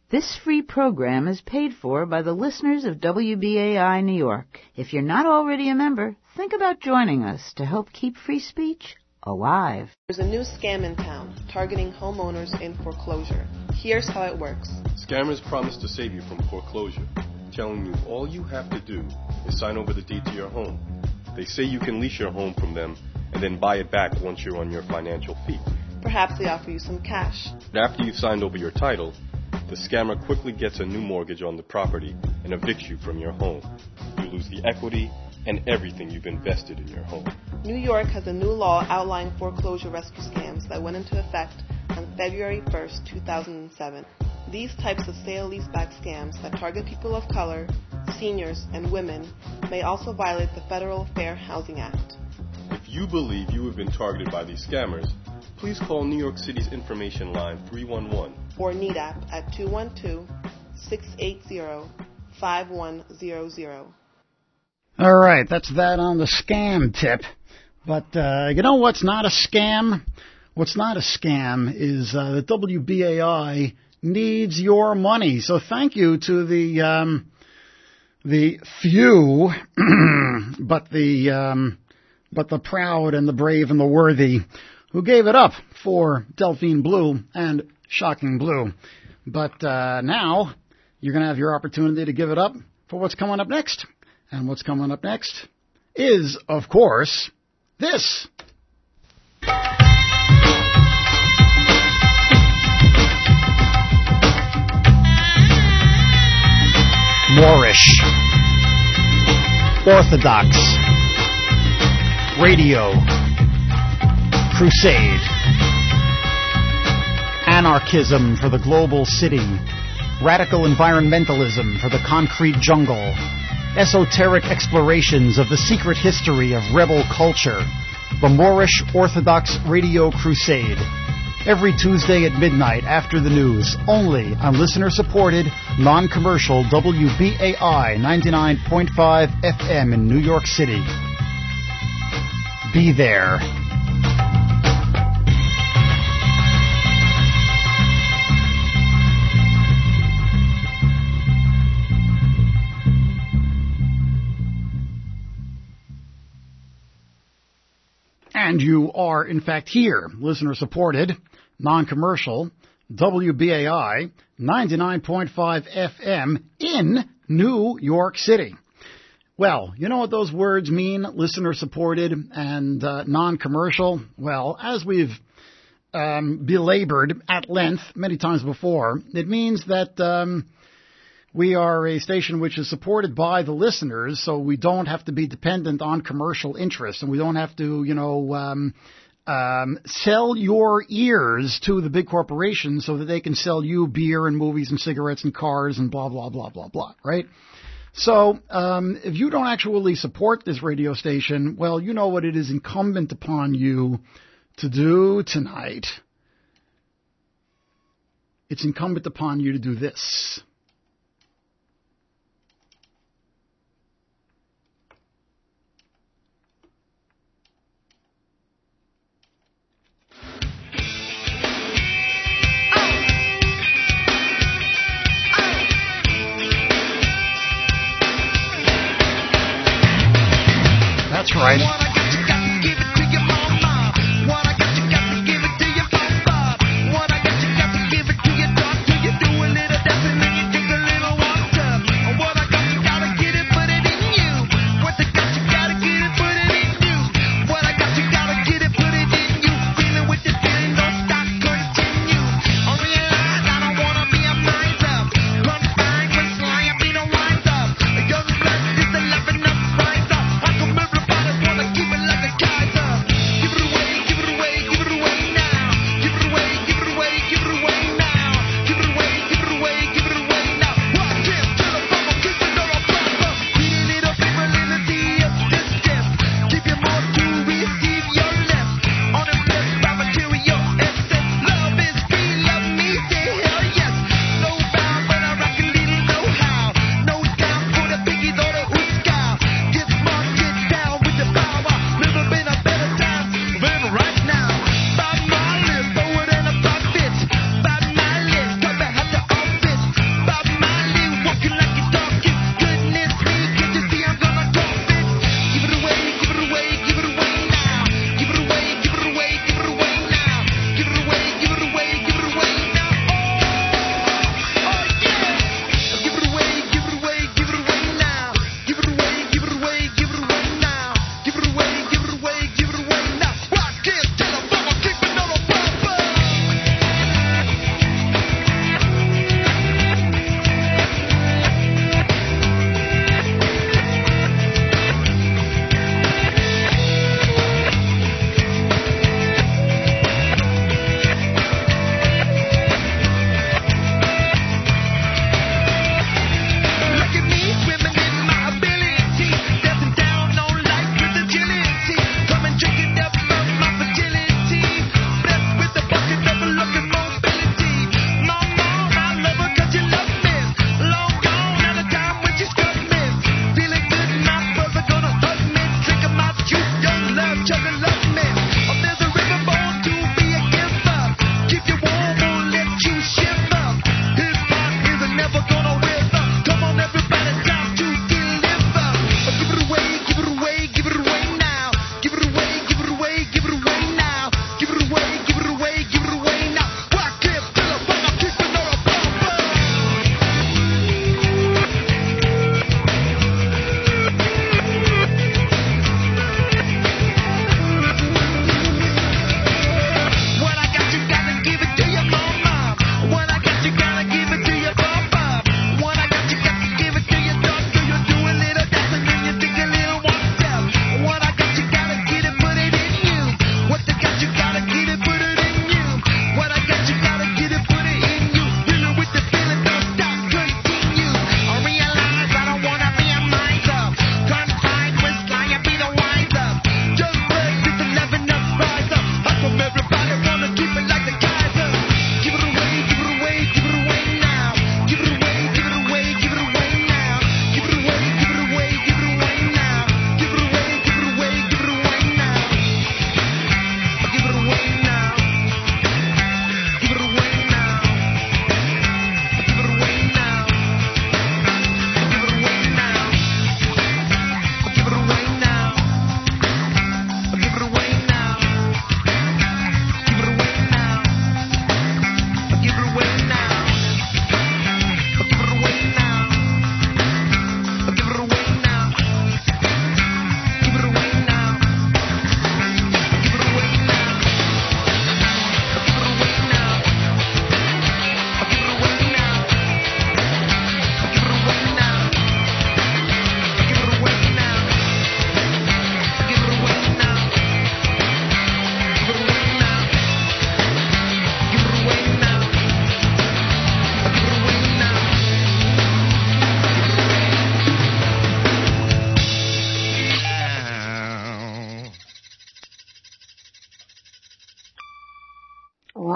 This free program is paid for by the listeners of WBAI New York. If you're not already a member, think about joining us to help keep free speech alive. There's a new scam in town targeting homeowners in foreclosure. Here's how it works. Scammers promise to save you from foreclosure, telling you all you have to do is sign over the deed to your home. They say you can lease your home from them and then buy it back once you're on your financial feet. Perhaps they offer you some cash. But after you've signed over your title, the scammer quickly gets a new mortgage on the property and evicts you from your home. You lose the equity and everything you've invested in your home. New York has a new law outlining foreclosure rescue scams that went into effect on February 1st, 2007. These types of sale-leaseback scams that target people of color, seniors, and women may also violate the Federal Fair Housing Act. If you believe you have been targeted by these scammers, please call New York City's information line 311 or NEDAP at 212-680-5100. All right, that's that on the scam tip. But you know what's not a scam? What's not a scam is that WBAI needs your money. So thank you to the few, but the proud and the brave and the worthy who gave it up for Delphine Blue and Shocking Blue. But now you're going to have your opportunity to give it up for what's coming up next. And what's coming up next is, of course, this. Moorish, Orthodox, Radio, Crusade, Anarchism for the global city, Radical environmentalism for the concrete jungle, Esoteric explorations of the secret history of rebel culture, the Moorish Orthodox Radio Crusade. Every Tuesday at midnight after the news, only on listener-supported, non-commercial WBAI 99.5 FM in New York City. Be there. And you are, in fact, here, listener-supported, non-commercial, WBAI, 99.5 FM in New York City. Well, you know what those words mean, listener-supported and non-commercial? Well, as we've belabored at length many times before, it means that we are a station which is supported by the listeners, so we don't have to be dependent on commercial interests, and we don't have to, sell your ears to the big corporations so that they can sell you beer and movies and cigarettes and cars and blah, blah, blah, blah, blah, right? So if you don't actually support this radio station, well, you know what it is incumbent upon you to do tonight. It's incumbent upon you to do this. That's right. Wanna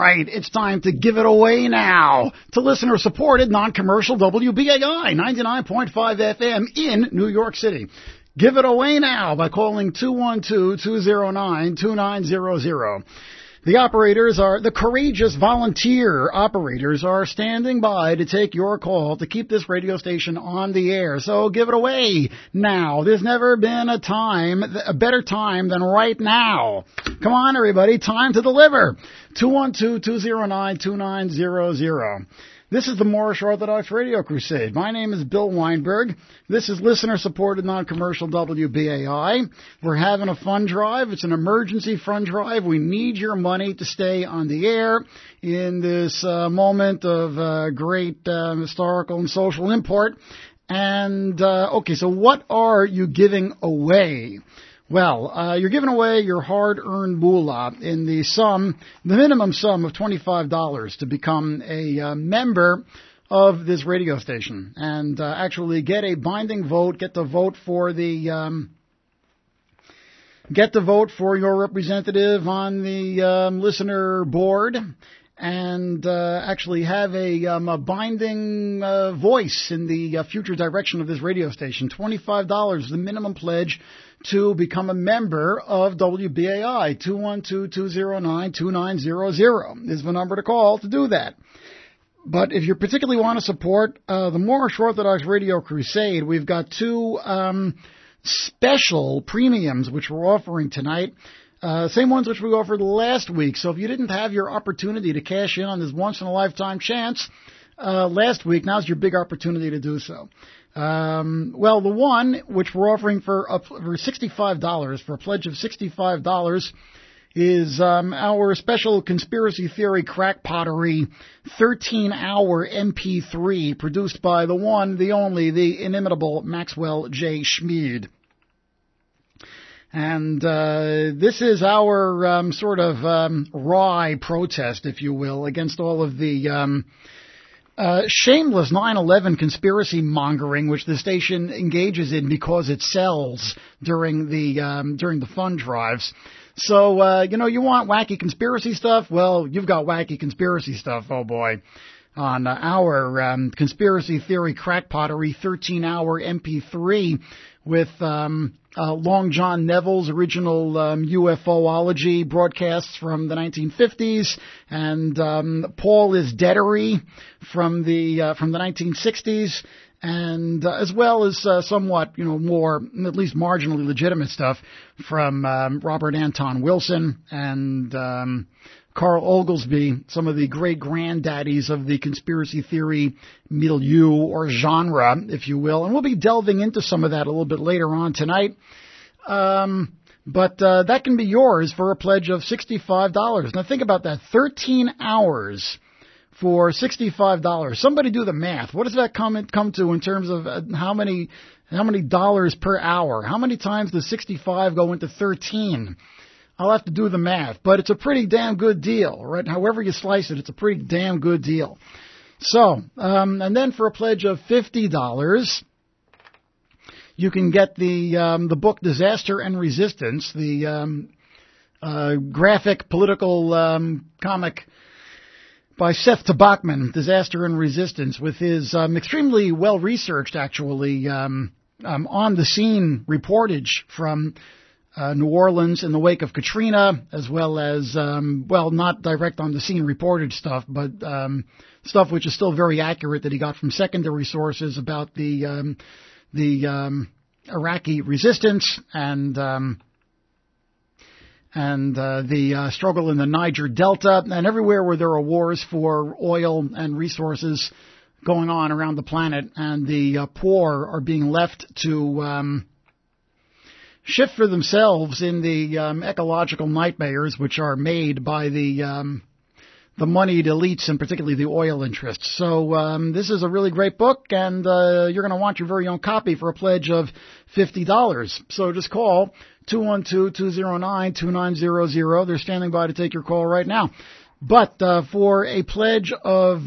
right, it's time to give it away now to listener-supported, non-commercial WBAI 99.5 FM in New York City. Give it away now by calling 212-209-2900. The operators are, the courageous volunteer operators are standing by to take your call to keep this radio station on the air. So give it away now. There's never been a better time than right now. Come on, everybody. Time to deliver. 212-209-2900. This is the Moorish Orthodox Radio Crusade. My name is Bill Weinberg. This is listener-supported non-commercial WBAI. We're having a fund drive. It's an emergency fund drive. We need your money to stay on the air in this moment of great historical and social import. And, okay, so what are you giving away? Well, you're giving away your hard-earned moolah in the minimum sum of $25 to become a member of this radio station and actually get a binding vote, get to vote for your representative on the listener board, and actually have a binding voice in the future direction of this radio station. $25 is the minimum pledge to become a member of WBAI. 212-209-2900 is the number to call to do that. But if you particularly want to support the Moorish Orthodox Radio Crusade, we've got two special premiums which we're offering tonight. Same ones which we offered last week. So if you didn't have your opportunity to cash in on this once-in-a-lifetime chance last week, now's your big opportunity to do so. Well, the one which we're offering for $65, for a pledge of $65, is our special conspiracy theory crack pottery 13-hour MP3 produced by the one, the only, the inimitable Maxwell J. Schmid. And this is our sort of wry protest, if you will, against all of the shameless 9/11 conspiracy mongering which the station engages in because it sells during the fund drives. So you want wacky conspiracy stuff? Well, you've got wacky conspiracy stuff, oh boy, on our conspiracy theory crack pottery 13-hour MP3 with Long John Neville's original UFOlogy broadcasts from the 1950s, and Paul is Deadery from the 1960s, and as well as somewhat more at least marginally legitimate stuff from Robert Anton Wilson and Carl Oglesby, some of the great granddaddies of the conspiracy theory milieu or genre, if you will. And we'll be delving into some of that a little bit later on tonight. But that can be yours for a pledge of $65. Now think about that. 13 hours for $65. Somebody do the math. What does that come to in terms of how many dollars per hour? How many times does 65 go into 13? I'll have to do the math, but it's a pretty damn good deal, right? However you slice it, it's a pretty damn good deal. So, and then for a pledge of $50, you can get the book Disaster and Resistance, the graphic political comic by Seth Tabachman, Disaster and Resistance, with his extremely well-researched, actually, on-the-scene reportage from New Orleans in the wake of Katrina, as well as, not direct on-the-scene reported stuff, but stuff which is still very accurate that he got from secondary sources about the Iraqi resistance and the struggle in the Niger Delta, and everywhere where there are wars for oil and resources going on around the planet, and the poor are being left to shift for themselves in the ecological nightmares which are made by the moneyed elites, and particularly the oil interests. So this is a really great book, and you're going to want your very own copy for a pledge of $50. So just call 212-209-2900. They're standing by to take your call right now. But for a pledge of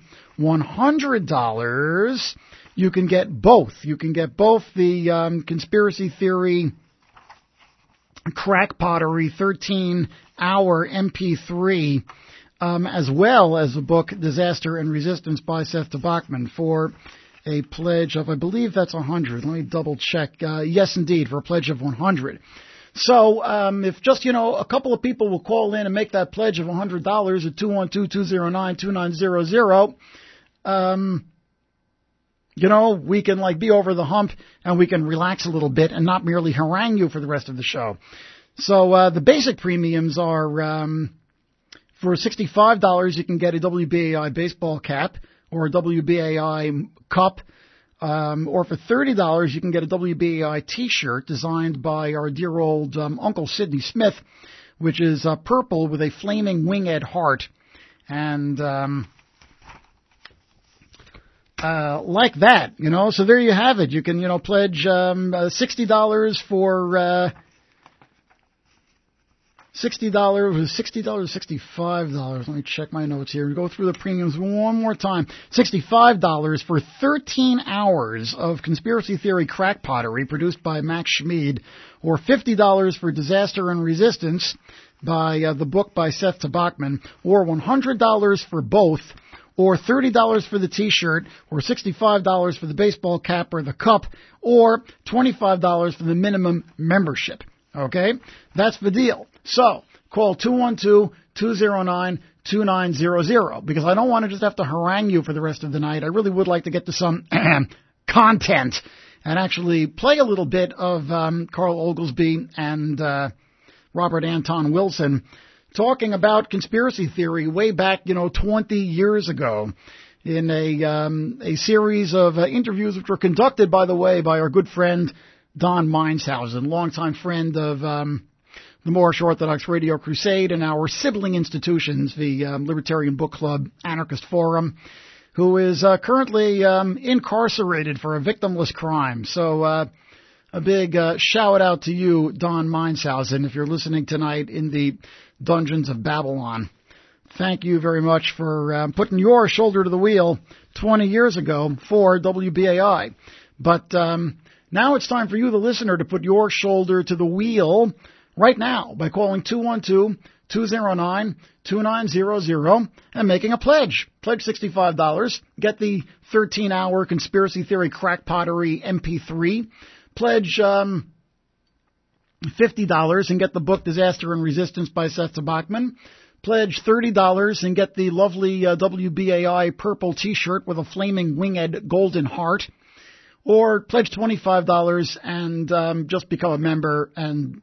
$100, you can get both. You can get both the conspiracy theory crack pottery 13-hour MP3 as well as the book Disaster and Resistance by Seth Bachman for a pledge of, I believe that's 100. Let me double check. Yes, indeed, for a pledge of 100. So if just, a couple of people will call in and make that pledge of $100 at 212-209-2900, we can be over the hump and we can relax a little bit and not merely harangue you for the rest of the show. So the basic premiums are for $65 you can get a WBAI baseball cap or a WBAI cup, or for $30 you can get a WBAI T-shirt designed by our dear old Uncle Sidney Smith, which is purple with a flaming winged heart. And like that, so there you have it. You can, pledge $60 for $60, $65. Let me check my notes here and go through the premiums one more time. $65 for 13 hours of conspiracy theory crackpottery produced by Max Schmid, or $50 for Disaster and Resistance by the book by Seth Bachman, or $100 for both, or $30 for the T-shirt, or $65 for the baseball cap or the cup, or $25 for the minimum membership. Okay? That's the deal. So, call 212-209-2900, because I don't want to just have to harangue you for the rest of the night. I really would like to get to some content and actually play a little bit of Carl Oglesby and Robert Anton Wilson talking about conspiracy theory way back, 20 years ago in a series of interviews which were conducted, by the way, by our good friend Don Mineshausen, longtime friend of the Moorish Orthodox Radio Crusade and our sibling institutions, the Libertarian Book Club, Anarchist Forum, who is currently incarcerated for a victimless crime. So a big shout out to you, Don Mineshausen, if you're listening tonight in the dungeons of Babylon. Thank you very much for putting your shoulder to the wheel 20 years ago for WBAI. But now it's time for you, the listener, to put your shoulder to the wheel right now by calling 212-209-2900 and making a pledge. Pledge $65. Get the 13-hour conspiracy theory crackpottery MP3. Pledge $50 and get the book Disaster and Resistance by Seth Bachman. Pledge $30 and get the lovely WBAI purple T-shirt with a flaming winged golden heart. Or pledge $25 and just become a member and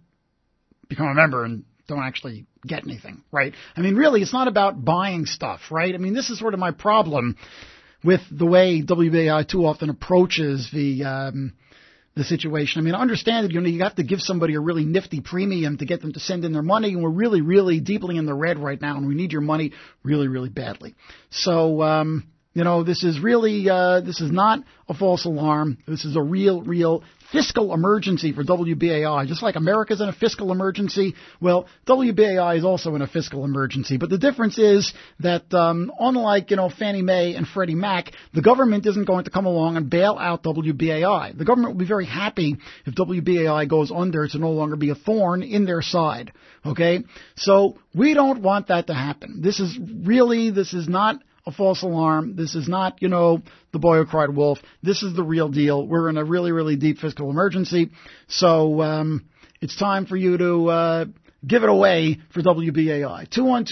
don't actually get anything, right? I mean, really, it's not about buying stuff, right? I mean, this is sort of my problem with the way WBAI too often approaches the situation. I mean, I understand that, you have to give somebody a really nifty premium to get them to send in their money, and we're really, really deeply in the red right now, and we need your money really, really badly. So, this is really, this is not a false alarm. This is a real fiscal emergency for WBAI. Just like America's in a fiscal emergency, well, WBAI is also in a fiscal emergency. But the difference is that, unlike, Fannie Mae and Freddie Mac, the government isn't going to come along and bail out WBAI. The government will be very happy if WBAI goes under to no longer be a thorn in their side. Okay? So we don't want that to happen. This is not a false alarm. This is not, the boy who cried wolf. This is the real deal. We're in a really, really deep fiscal emergency. So it's time for you to give it away for WBAI.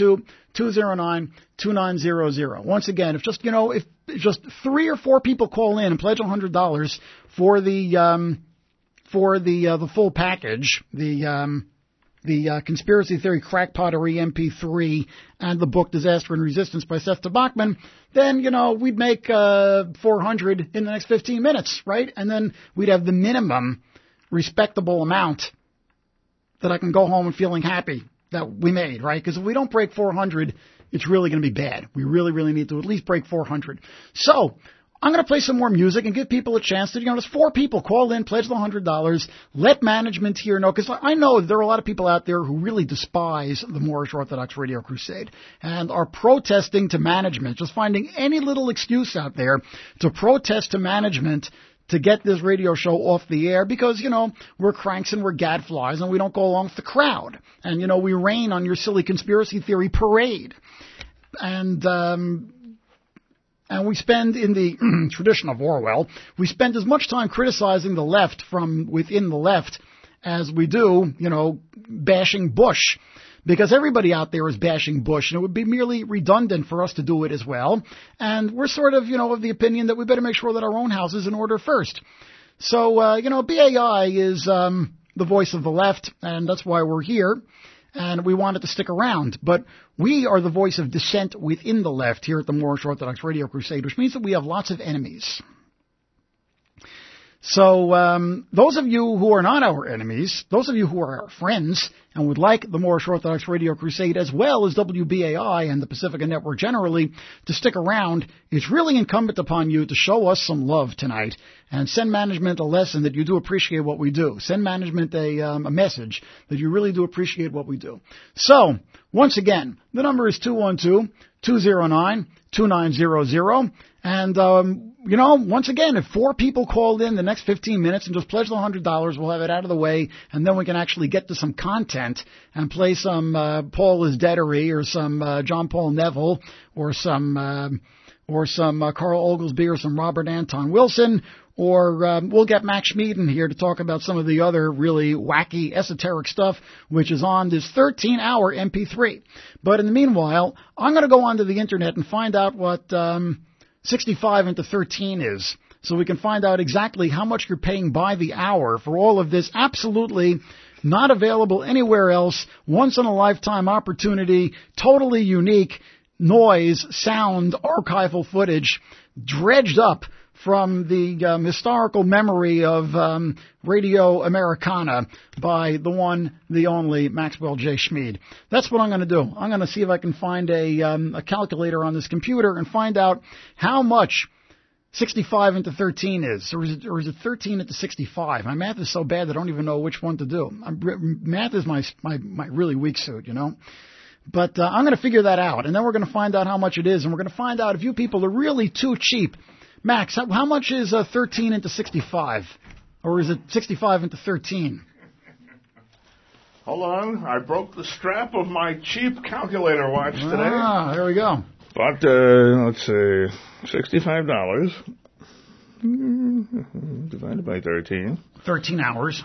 212-209-2900. Once again, if just 3 or 4 people call in and pledge $100 for the full package, the Conspiracy Theory Crackpottery MP3 and the book Disaster and Resistance by Seth Bachman, then, we'd make $400 in the next 15 minutes, right? And then we'd have the minimum respectable amount that I can go home and feeling happy that we made, right? Because if we don't break 400, it's really going to be bad. We really, really need to at least break 400. So I'm going to play some more music and give people a chance to, there's 4 people call in, pledge the $100, let management here know, because I know there are a lot of people out there who really despise the Moorish Orthodox Radio Crusade and are protesting to management, just finding any little excuse out there to protest to management to get this radio show off the air because, we're cranks and we're gadflies and we don't go along with the crowd. And, we rain on your silly conspiracy theory parade. And we spend, in the tradition of Orwell, we spend as much time criticizing the left from within the left as we do, bashing Bush. Because everybody out there is bashing Bush, and it would be merely redundant for us to do it as well. And we're sort of, of the opinion that we better make sure that our own house is in order first. So, BAI is the voice of the left, and that's why we're here. And we wanted to stick around. But we are the voice of dissent within the left here at the Moorish Orthodox Radio Crusade, which means that we have lots of enemies. So those of you who are not our enemies, those of you who are our friends and would like the Moorish Orthodox Radio Crusade as well as WBAI and the Pacifica Network generally to stick around, it's really incumbent upon you to show us some love tonight and send management a lesson that you do appreciate what we do. Send management a message that you really do appreciate what we do. So, once again, the number is 212-209-2900. And, once again, if 4 people called in the next 15 minutes and just pledge the $100, we'll have it out of the way, and then we can actually get to some content and play some Paul is Deadery or some John Paul Neville or some Carl Oglesby or some Robert Anton Wilson, or we'll get Max Schmied in here to talk about some of the other really wacky, esoteric stuff, which is on this 13-hour MP3. But in the meanwhile, I'm going to go onto the Internet and find out what 65 into 13 is, so we can find out exactly how much you're paying by the hour for all of this absolutely not available anywhere else, once-in-a-lifetime opportunity, totally unique noise, sound, archival footage, dredged up from the historical memory of Radio Americana by the one, the only Maxwell J. Schmied. That's what I'm going to do. I'm going to see if I can find a calculator on this computer and find out how much 65 into 13 is. Or is it 13 into 65? My math is so bad that I don't even know which one to do. Math is my really weak suit, But I'm going to figure that out, and then we're going to find out how much it is, and we're going to find out if you people are really too cheap. Max, how much is 13 into 65? Or is it 65 into 13? Hold on. I broke the strap of my cheap calculator watch today. Ah, there we go. But, let's see, $65 divided by 13. 13 hours.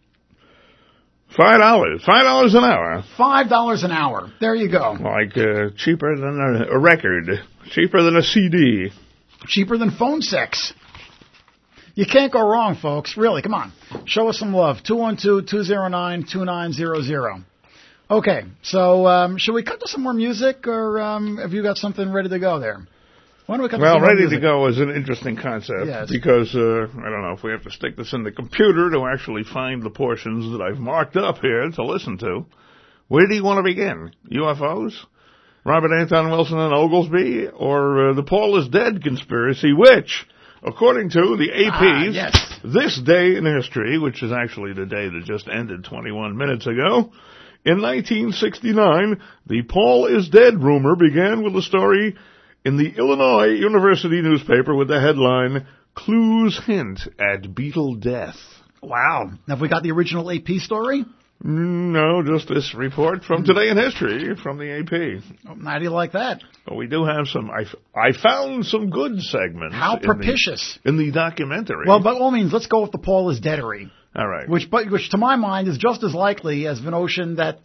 $5 an hour. $5 an hour. There you go. Like cheaper than a record. Cheaper than a CD. Cheaper than phone sex. You can't go wrong, folks. Really, come on. Show us some love. 212-209-2900. Okay, so should we cut to some more music, or have you got something ready to go there? Why don't we cut to some more ready music? to go is an interesting concept, yes. Because I don't know if we have to stick this in the computer to actually find the portions that I've marked up here to listen to. Where do you want to begin? UFOs? Robert Anton Wilson and Oglesby, or the Paul is Dead conspiracy, which, according to the AP's This Day in History, which is actually the day that just ended 21 minutes ago, in 1969, the Paul is Dead rumor began with a story in the Illinois University newspaper with the headline, Clues Hint at Beetle Death. Wow. Have we got the original AP story? No, just this report from Today in History from the AP. How do you like that? But we do have some, I found some good segments. How propitious. In the documentary. Well, by all means, let's go with the Paul is Deadery. All right. Which to my mind is just as likely as the notion that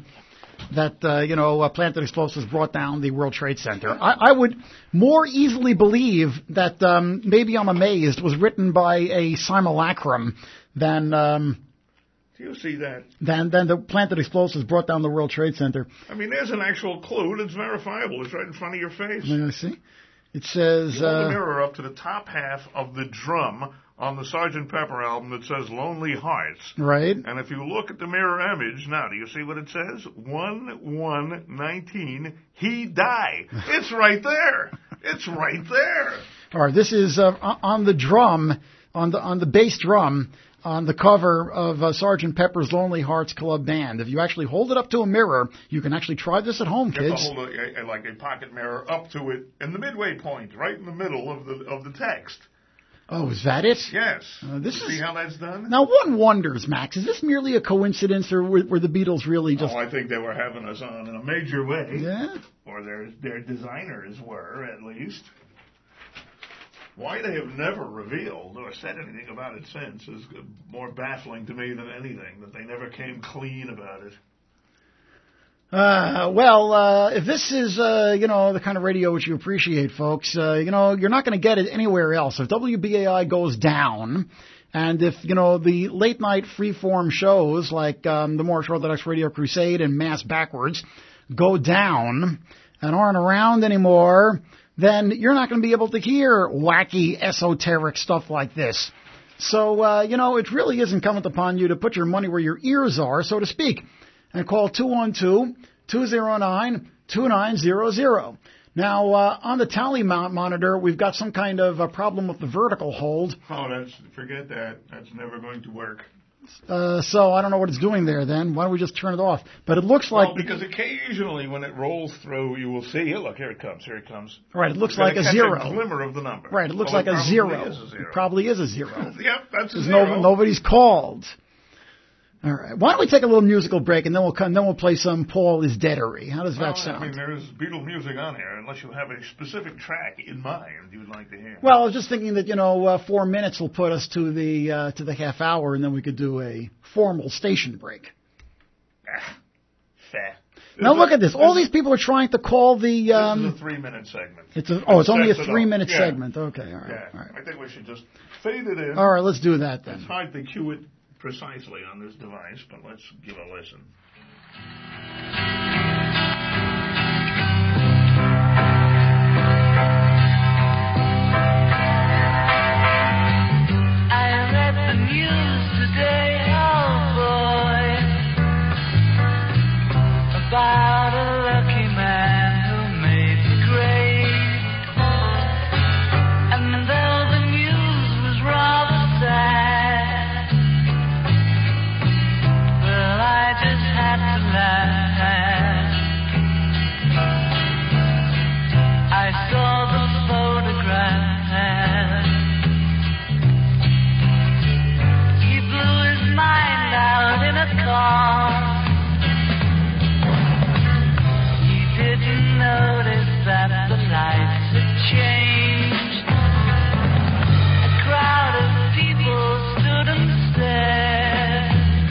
planted explosives brought down the World Trade Center. I would more easily believe that Maybe I'm Amazed was written by a simulacrum than do you see that? Than the planted explosives brought down the World Trade Center. I mean, there's an actual clue that's verifiable. It's right in front of your face. Let me see. It says... You hold the mirror up to the top half of the drum on the Sgt. Pepper album that says Lonely Hearts. Right. And if you look at the mirror image, now, do you see what it says? 1/1/19, he die. It's right there. It's right there. All right, this is on the drum, on the bass drum, on the cover of Sgt. Pepper's Lonely Hearts Club Band. If you actually hold it up to a mirror, you can actually try this at home, kids. You have to hold like a pocket mirror up to it in the midway point, right in the middle of the text. Oh, is that it? Yes. See how that's done? Now, one wonders, Max, is this merely a coincidence, or were the Beatles really just... Oh, I think they were having us on in a major way. Yeah? Or their designers were, at least. Why they have never revealed or said anything about it since is more baffling to me than anything, that they never came clean about it. If this is, the kind of radio which you appreciate, folks, you're not going to get it anywhere else. If WBAI goes down, and if, the late-night freeform shows like the Morris Orthodox Radio Crusade and Mass Backwards go down and aren't around anymore, then you're not going to be able to hear wacky, esoteric stuff like this. So, it really is incumbent upon you to put your money where your ears are, so to speak, and call 212-209-2900. Now, on the tally monitor, we've got some kind of a problem with the vertical hold. Oh, forget that. That's never going to work. So I don't know what it's doing there then. Why don't we just turn it off? But it looks like... Well, because occasionally when it rolls through, you will see, look, here it comes. Right, it looks like a zero. A glimmer of the number. Right, it looks like a zero. It probably is a zero. Yep, that's a zero. Nobody's called. All right. Why don't we take a little musical break and then we'll play some Paul is Deadery. How does that sound? I mean, there is Beatle music on here, unless you have a specific track in mind you would like to hear. Well, I was just thinking that 4 minutes will put us to the half hour, and then we could do a formal station break. Fair. Now look at this. All these people are trying to call the. This is a 3-minute segment. It's only a 3-minute segment. Okay, all right. Yeah. All right. I think we should just fade it in. All right, let's do that then. It's hard to cue it precisely on this device, but let's give a listen. I read the news today, oh boy, about a lucky man who made the grade. And though the news was rather sad, well, I just had to laugh. I saw the photograph. He blew his mind out in a car. He didn't notice that the lights had changed. A crowd of people stood and stared.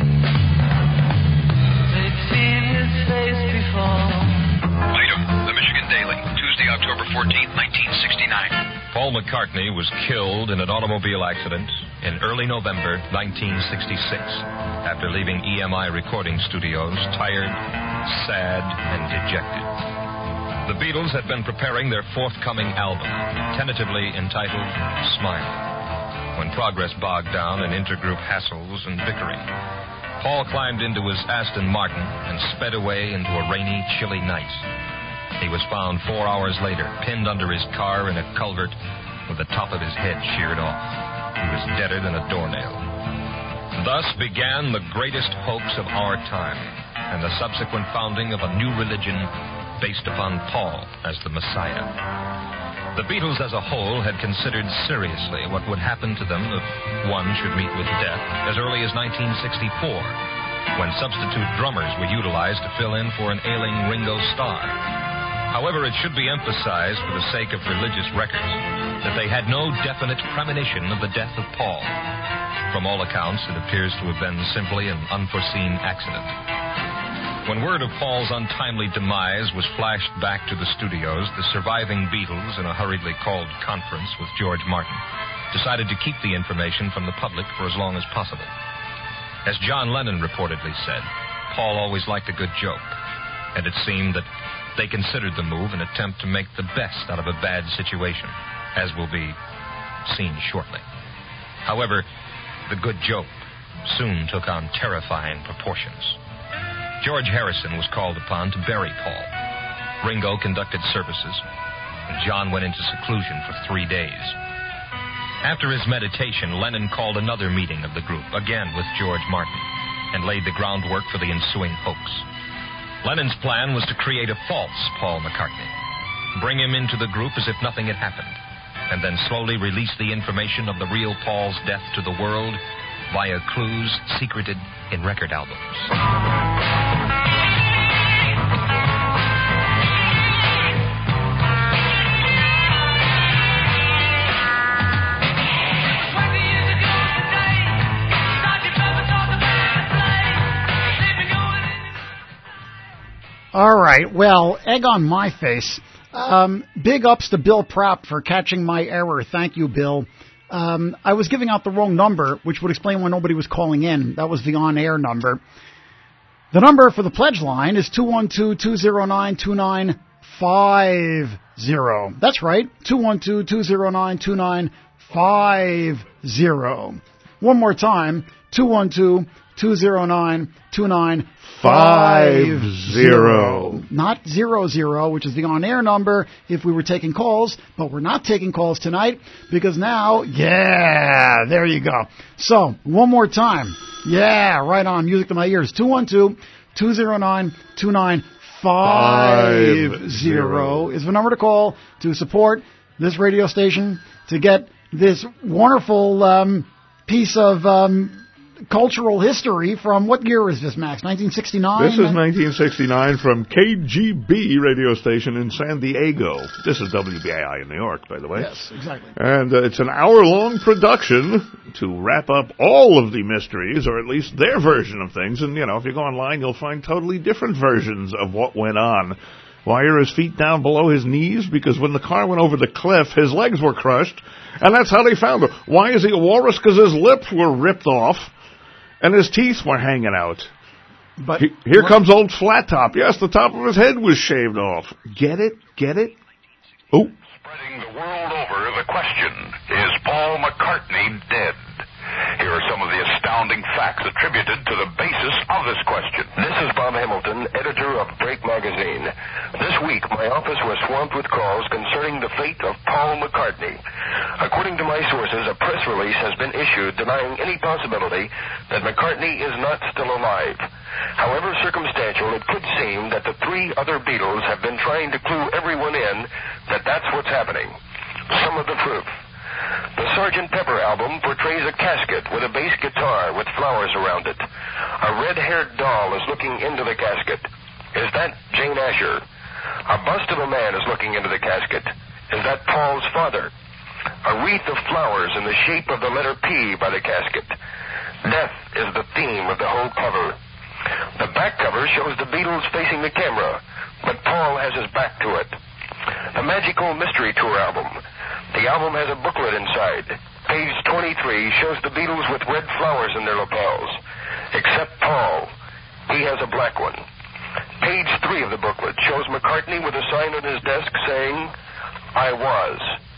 They'd seen his face before. Item, The Michigan Daily, Tuesday, October 14th, 1969. Paul McCartney was killed in an automobile accident in early November 1966 after leaving EMI recording studios tired, sad, and dejected. The Beatles had been preparing their forthcoming album, tentatively entitled Smile, when progress bogged down in intergroup hassles and bickering. Paul climbed into his Aston Martin and sped away into a rainy, chilly night. He was found 4 hours later, pinned under his car in a culvert with the top of his head sheared off. He was deader than a doornail. Thus began the greatest hoax of our time and the subsequent founding of a new religion based upon Paul as the Messiah. The Beatles as a whole had considered seriously what would happen to them if one should meet with death as early as 1964, when substitute drummers were utilized to fill in for an ailing Ringo Starr. However, it should be emphasized for the sake of religious records that they had no definite premonition of the death of Paul. From all accounts, it appears to have been simply an unforeseen accident. When word of Paul's untimely demise was flashed back to the studios, the surviving Beatles, in a hurriedly called conference with George Martin, decided to keep the information from the public for as long as possible. As John Lennon reportedly said, Paul always liked a good joke, and it seemed that they considered the move an attempt to make the best out of a bad situation, as will be seen shortly. However, the good joke soon took on terrifying proportions. George Harrison was called upon to bury Paul. Ringo conducted services, and John went into seclusion for 3 days. After his meditation, Lennon called another meeting of the group, again with George Martin, and laid the groundwork for the ensuing hoax. Lennon's plan was to create a false Paul McCartney, bring him into the group as if nothing had happened, and then slowly release the information of the real Paul's death to the world via clues secreted in record albums. All right, well, egg on my face. Big ups to Bill Propp for catching my error. Thank you, Bill. I was giving out the wrong number, which would explain why nobody was calling in. That was the on-air number. The number for the pledge line is 212-209-2950. That's right, 212-209-2950. One more time, 212-209-2950. Not 00, which is the on-air number if we were taking calls, but we're not taking calls tonight because now, yeah, there you go. So, one more time. Yeah, right on, music to my ears. 212-209-2950 is the number to call to support this radio station, to get this wonderful piece of cultural history from, what year is this, Max? 1969? This is 1969 from KGB radio station in San Diego. This is WBAI in New York, by the way. Yes, exactly. And it's an hour-long production to wrap up all of the mysteries, or at least their version of things. And, you know, if you go online, you'll find totally different versions of what went on. Why are his feet down below his knees? Because when the car went over the cliff, his legs were crushed, and that's how they found him. Why is he a walrus? Because his lips were ripped off. And his teeth were hanging out. But here comes old Flat Top. Yes, the top of his head was shaved off. Get it? Get it? Oh. Spreading the world over, the question, is Paul McCartney dead? Here are some of the astounding facts attributed to the basis of this question. This is Bob Hamilton, editor of Break magazine. This week, my office was swamped with calls concerning the fate of Paul McCartney. According to my sources, a press release has been issued denying any possibility that McCartney is not still alive. However circumstantial, it could seem that the three other Beatles have been trying to clue everyone in that that's what's happening. Some of the proof. The Sgt. Pepper album portrays a casket with a bass guitar with flowers around it. A red-haired doll is looking into the casket. Is that Jane Asher? A bust of a man is looking into the casket. Is that Paul's father? A wreath of flowers in the shape of the letter P by the casket. Death is the theme of the whole cover. The back cover shows the Beatles facing the camera, but Paul has his back to it. The Magical Mystery Tour album. The album has a booklet inside. Page 23 shows the Beatles with red flowers in their lapels, except Paul. He has a black one. Page 3 of the booklet shows McCartney with a sign on his desk saying, I was.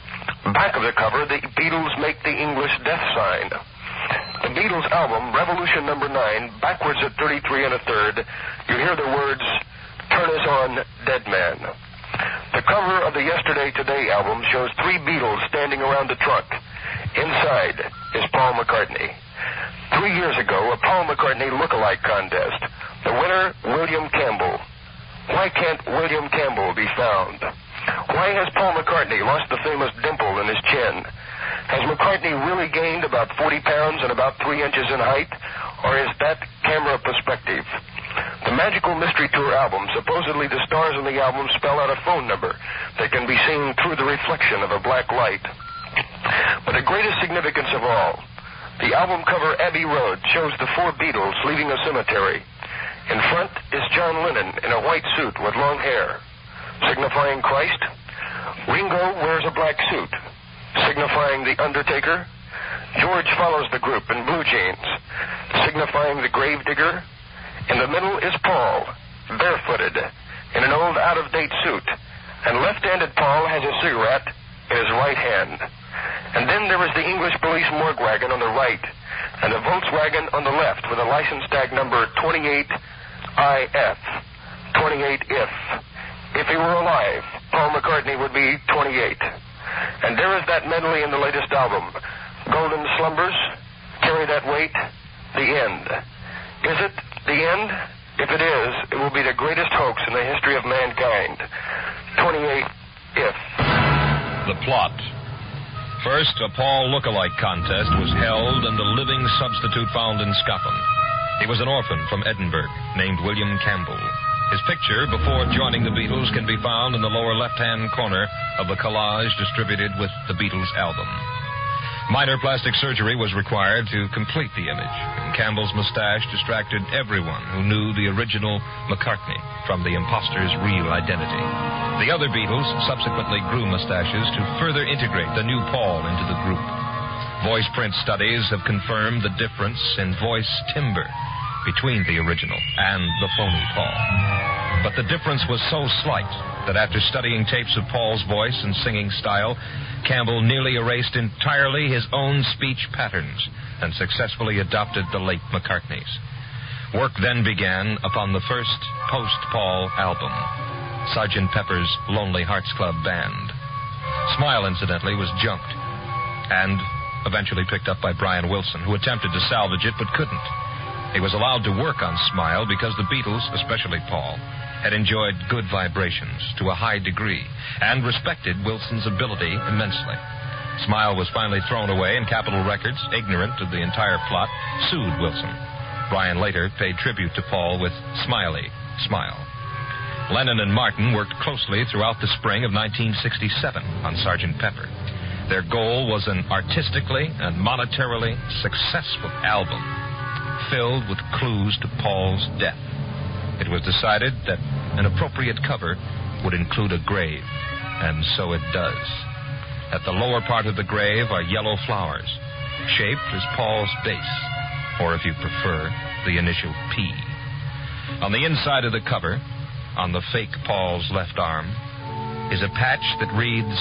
Back of the cover, the Beatles make the English death sign. The Beatles album, Revolution No. 9, backwards at 33 1/3, you hear the words, Turn Us On, Dead Man. The cover of the Yesterday Today album shows three Beatles standing around the truck. Inside is Paul McCartney. 3 years ago, a Paul McCartney look-alike contest. The winner, William Campbell. Why can't William Campbell be found? Why has Paul McCartney lost the famous dimple in his chin? Has McCartney really gained about 40 pounds and about 3 inches in height? Or is that camera perspective? The Magical Mystery Tour album, supposedly the stars on the album spell out a phone number that can be seen through the reflection of a black light. But the greatest significance of all, the album cover Abbey Road shows the four Beatles leaving a cemetery. In front is John Lennon in a white suit with long hair, signifying Christ. Ringo wears a black suit, signifying the Undertaker. George follows the group in blue jeans, signifying the Gravedigger. In the middle is Paul, barefooted, in an old out-of-date suit, and left-handed Paul has a cigarette in his right hand. And then there is the English police morgue wagon on the right, and the Volkswagen on the left with a license tag number 28IF, 28 if. If he were alive, Paul McCartney would be 28. And there is that medley in the latest album, Golden Slumbers, Carry That Weight, The End. Is it the end? If it is, it will be the greatest hoax in the history of mankind. 28 if. The plot. First, a Paul look-alike contest was held, and a living substitute found in Scotland. He was an orphan from Edinburgh named William Campbell. His picture, before joining the Beatles, can be found in the lower left-hand corner of the collage distributed with the Beatles album. Minor plastic surgery was required to complete the image, and Campbell's mustache distracted everyone who knew the original McCartney from the imposter's real identity. The other Beatles subsequently grew mustaches to further integrate the new Paul into the group. Voice print studies have confirmed the difference in voice timbre between the original and the phony Paul. But the difference was so slight that after studying tapes of Paul's voice and singing style, Campbell nearly erased entirely his own speech patterns and successfully adopted the late McCartney's. Work then began upon the first post-Paul album, Sgt. Pepper's Lonely Hearts Club Band. Smile, incidentally, was junked and eventually picked up by Brian Wilson, who attempted to salvage it but couldn't. He was allowed to work on Smile because the Beatles, especially Paul, had enjoyed good vibrations to a high degree and respected Wilson's ability immensely. Smile was finally thrown away, and Capitol Records, ignorant of the entire plot, sued Wilson. Brian later paid tribute to Paul with Smiley, Smile. Lennon and Martin worked closely throughout the spring of 1967 on Sgt. Pepper. Their goal was an artistically and monetarily successful album filled with clues to Paul's death. It was decided that an appropriate cover would include a grave, and so it does. At the lower part of the grave are yellow flowers, shaped as Paul's base, or if you prefer, the initial P. On the inside of the cover, on the fake Paul's left arm, is a patch that reads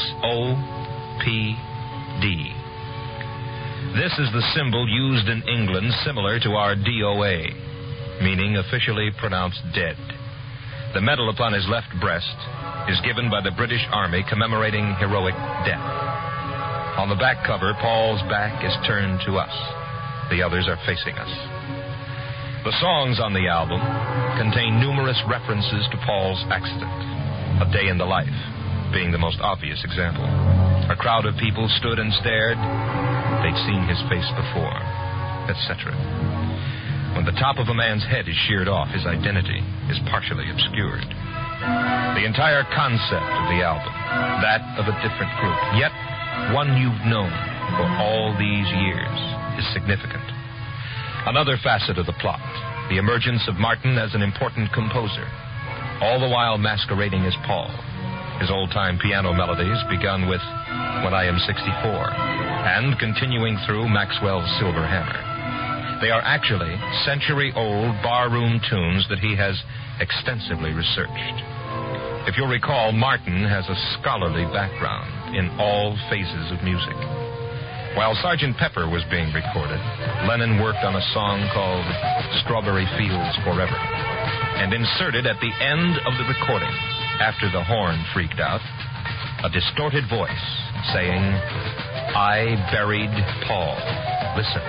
OPD. This is the symbol used in England similar to our DOA, meaning officially pronounced dead. The medal upon his left breast is given by the British Army commemorating heroic death. On the back cover, Paul's back is turned to us. The others are facing us. The songs on the album contain numerous references to Paul's accident, A Day in the Life being the most obvious example. A crowd of people stood and stared. They'd seen his face before, etc. When the top of a man's head is sheared off, his identity is partially obscured. The entire concept of the album, that of a different group, yet one you've known for all these years, is significant. Another facet of the plot, the emergence of Martin as an important composer, all the while masquerading as Paul. His old-time piano melodies begun with When I Am 64 and continuing through Maxwell's Silver Hammer. They are actually century-old barroom tunes that he has extensively researched. If you'll recall, Martin has a scholarly background in all phases of music. While Sgt. Pepper was being recorded, Lennon worked on a song called Strawberry Fields Forever and inserted at the end of the recording, after the horn freaked out, a distorted voice saying, I buried Paul. Listen.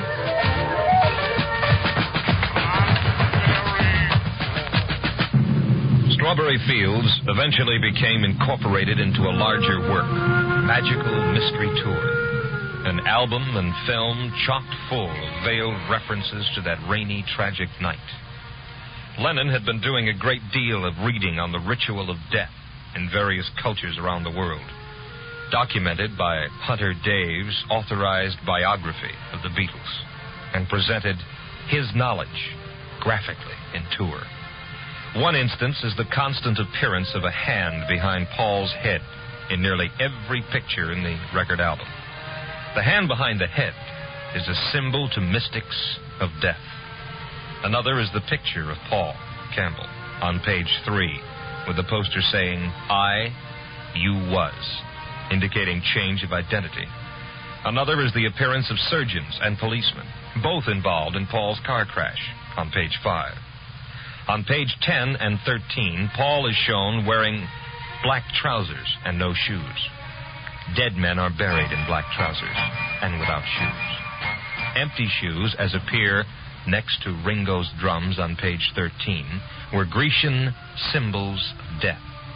Strawberry Fields eventually became incorporated into a larger work, Magical Mystery Tour, an album and film chock full of veiled references to that rainy, tragic night. Lennon had been doing a great deal of reading on the ritual of death in various cultures around the world, documented by Hunter Dave's authorized biography of the Beatles, and presented his knowledge graphically in Tour. One instance is the constant appearance of a hand behind Paul's head in nearly every picture in the record album. The hand behind the head is a symbol to mystics of death. Another is the picture of Paul Campbell on page 3, with the poster saying, I, you was, indicating change of identity. Another is the appearance of surgeons and policemen, both involved in Paul's car crash, on page 5. On page 10 and 13, Paul is shown wearing black trousers and no shoes. Dead men are buried in black trousers and without shoes. Empty shoes, as appear next to Ringo's drums on page 13, were Grecian symbols of death.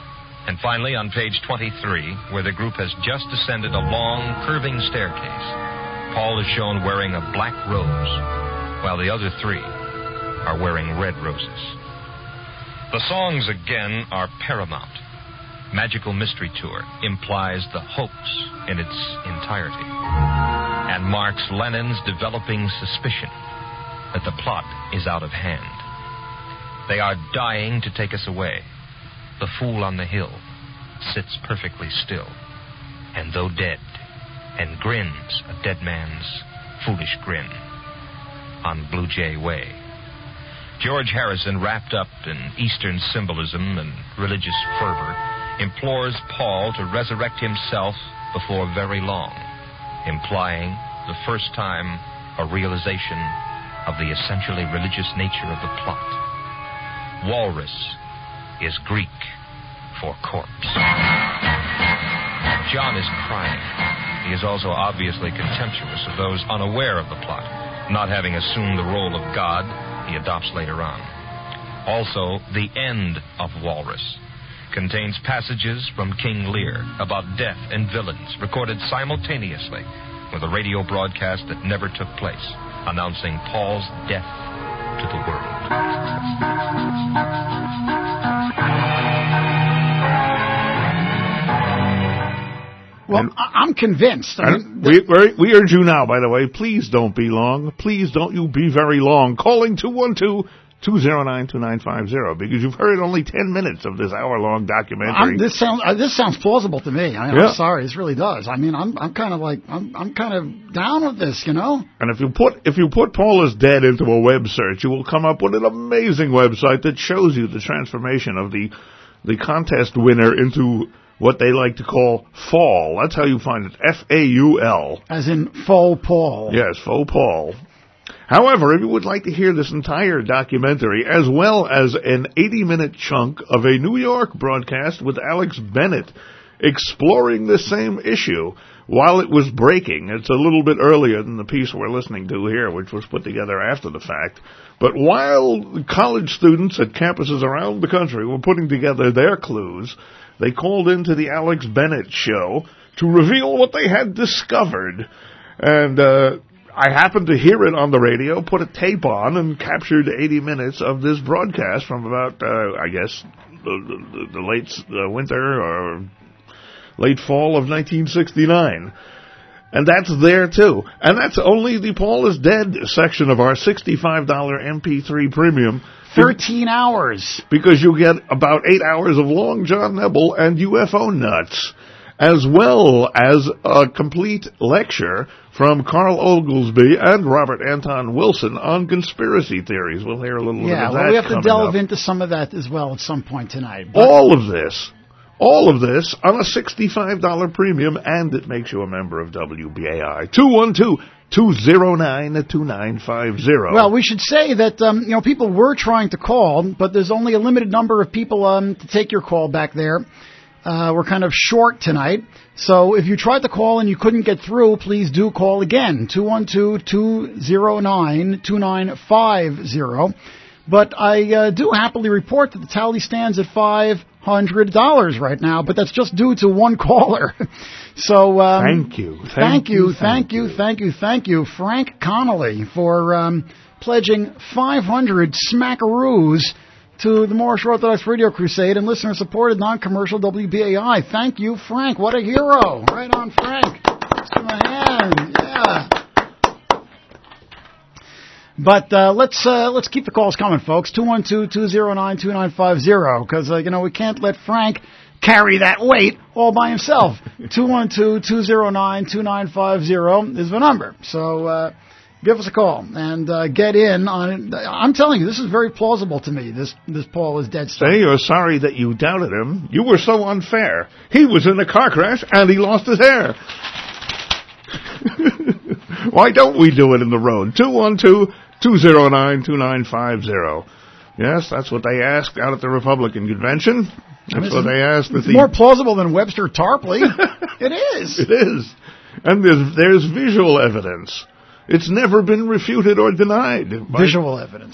And finally, on page 23, where the group has just descended a long, curving staircase, Paul is shown wearing a black rose, while the other three are wearing red roses. The songs, again, are paramount. Magical Mystery Tour implies the hoax in its entirety and marks Lennon's developing suspicion that the plot is out of hand. They are dying to take us away. The fool on the hill sits perfectly still, and though dead, and grins a dead man's foolish grin on Blue Jay Way. George Harrison, wrapped up in Eastern symbolism and religious fervor, implores Paul to resurrect himself before very long, implying the first time a realization of the essentially religious nature of the plot. Walrus is Greek for corpse. John is crying. He is also obviously contemptuous of those unaware of the plot, not having assumed the role of God he adopts later on. Also, the end of Walrus contains passages from King Lear about death and villains recorded simultaneously with a radio broadcast that never took place, announcing Paul's death to the world. Well, I'm convinced. We urge you now, by the way, please don't be long. Please don't you be very long. Calling 212-209-2950, because you've heard only 10 minutes of this hour-long documentary. This sounds plausible to me. I'm sorry, this really does. I mean, I'm kind of down with this, you know. And if you put Paul is Dead into a web search, you will come up with an amazing website that shows you the transformation of the contest winner into what they like to call Fall. That's how you find it. F-A-U-L. As in Faux Paul. Yes, Faux Paul. However, if you would like to hear this entire documentary, as well as an 80-minute chunk of a New York broadcast with Alex Bennett exploring the same issue while it was breaking, it's a little bit earlier than the piece we're listening to here, which was put together after the fact, but while college students at campuses around the country were putting together their clues, they called into the Alex Bennett show to reveal what they had discovered. And I happened to hear it on the radio, put a tape on, and captured 80 minutes of this broadcast from about, I guess, the late winter or late fall of 1969. And that's there, too. And that's only the Paul is Dead section of our $65 MP3 premium. 13 hours. Because you get about 8 hours of Long John Nebel and UFO nuts, as well as a complete lecture from Carl Oglesby and Robert Anton Wilson on conspiracy theories. We'll hear a little bit of that. Yeah, we have to delve into some of that as well at some point tonight. But all of this on a $65 premium, and it makes you a member of WBAI. 212-209-2950. Well, we should say that, people were trying to call, but there's only a limited number of people to take your call back there. We're kind of short tonight. So if you tried to call and you couldn't get through, please do call again, 212-209-2950. But I do happily report that the tally stands at $500 right now, but that's just due to one caller. So thank you, Frank Connolly, for pledging 500 smackaroos to the Moorish Orthodox Radio Crusade and listener-supported non-commercial WBAI. Thank you, Frank. What a hero! Right on, Frank. Let's give him a hand. Yeah. But let's keep the calls coming, folks. 212-209-2950, because we can't let Frank carry that weight all by himself. 212-209-2950 is the number. So give us a call and get in on it. I'm telling you, this is very plausible to me. This Paul is Dead stuff. Say you're sorry that you doubted him. You were so unfair. He was in a car crash and he lost his hair. Why don't we do it in the road? 212-209-2950. Yes, that's what they asked out at the Republican convention. That's what they asked. It's more plausible than Webster Tarpley. It is. It is. And there's visual evidence. It's never been refuted or denied. Visual evidence.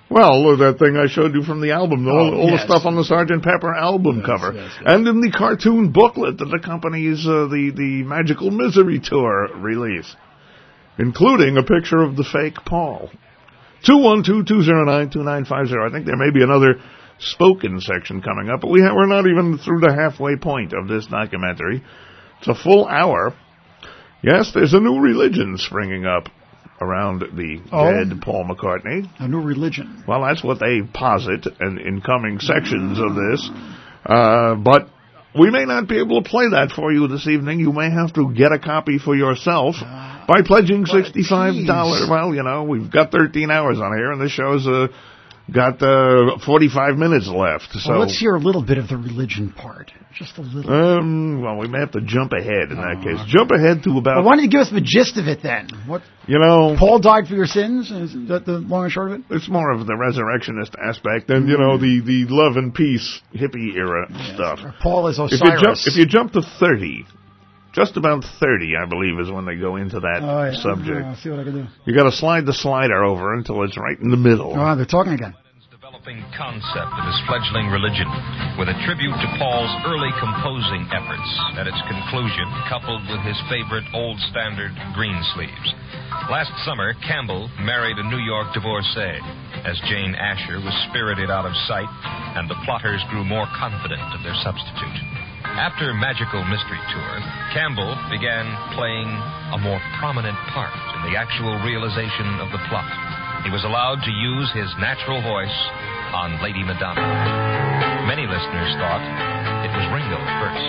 Well, that thing I showed you from the album, all the stuff on the Sgt. Pepper album cover. Yes. And in the cartoon booklet that accompanies the Magical Misery Tour release, including a picture of the fake Paul. 212-209-2950. I think there may be another spoken section coming up, but we're not even through the halfway point of this documentary. It's a full hour. Yes, there's a new religion springing up around the dead Paul McCartney. A new religion. Well, that's what they posit in coming sections of this. But we may not be able to play that for you this evening. You may have to get a copy for yourself by pledging $65. Well, we've got 13 hours on here, and this show's got 45 minutes left. So let's hear a little bit of the religion part. Just a little. Well, we may have to jump ahead in that case. Jump ahead to about... Well, why don't you give us the gist of it then? What? Paul died for your sins? Is that the long and short of it? It's more of the resurrectionist aspect than, the love and peace hippie era stuff. Paul is Osiris. If you jump to 30... Just about 30, I believe, is when they go into that subject. I'll see what I can do. You got to slide the slider over until it's right in the middle. Oh, they're talking again. Developing concept of his fledgling religion, with a tribute to Paul's early composing efforts. At its conclusion, coupled with his favorite old standard Greensleeves. Last summer, Campbell married a New York divorcee, as Jane Asher was spirited out of sight, and the plotters grew more confident of their substitute. After Magical Mystery Tour, Campbell began playing a more prominent part in the actual realization of the plot. He was allowed to use his natural voice on Lady Madonna. Many listeners thought it was Ringo first.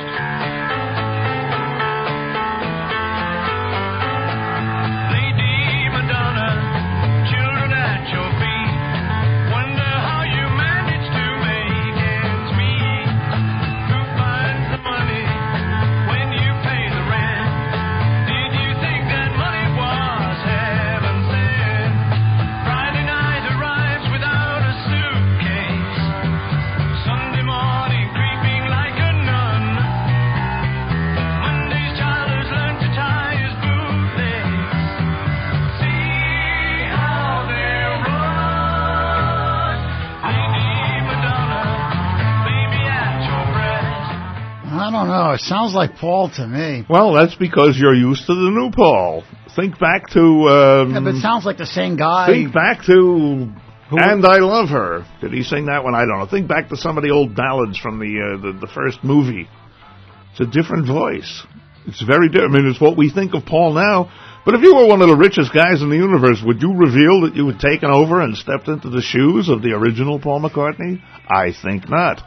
Lady Madonna, children at your feet, wonder how you managed to make ends meet. Who finds the money when you pay the rent? Did you think that money was heaven sent? Friday night arrives without a suitcase. Sunday morning creeping like a nun. Monday's child has learned to tie his bootlace. See how they run. Lady Madonna, baby at your breast. I don't know. It sounds like Paul to me. Well, that's because you're used to the new Paul. Think back to... But it sounds like the same guy. Think back to... And I Love Her. Did he sing that one? I don't know. Think back to some of the old ballads from the first movie. It's a different voice. It's very different. I mean, it's what we think of Paul now. But if you were one of the richest guys in the universe, would you reveal that you had taken over and stepped into the shoes of the original Paul McCartney? I think not.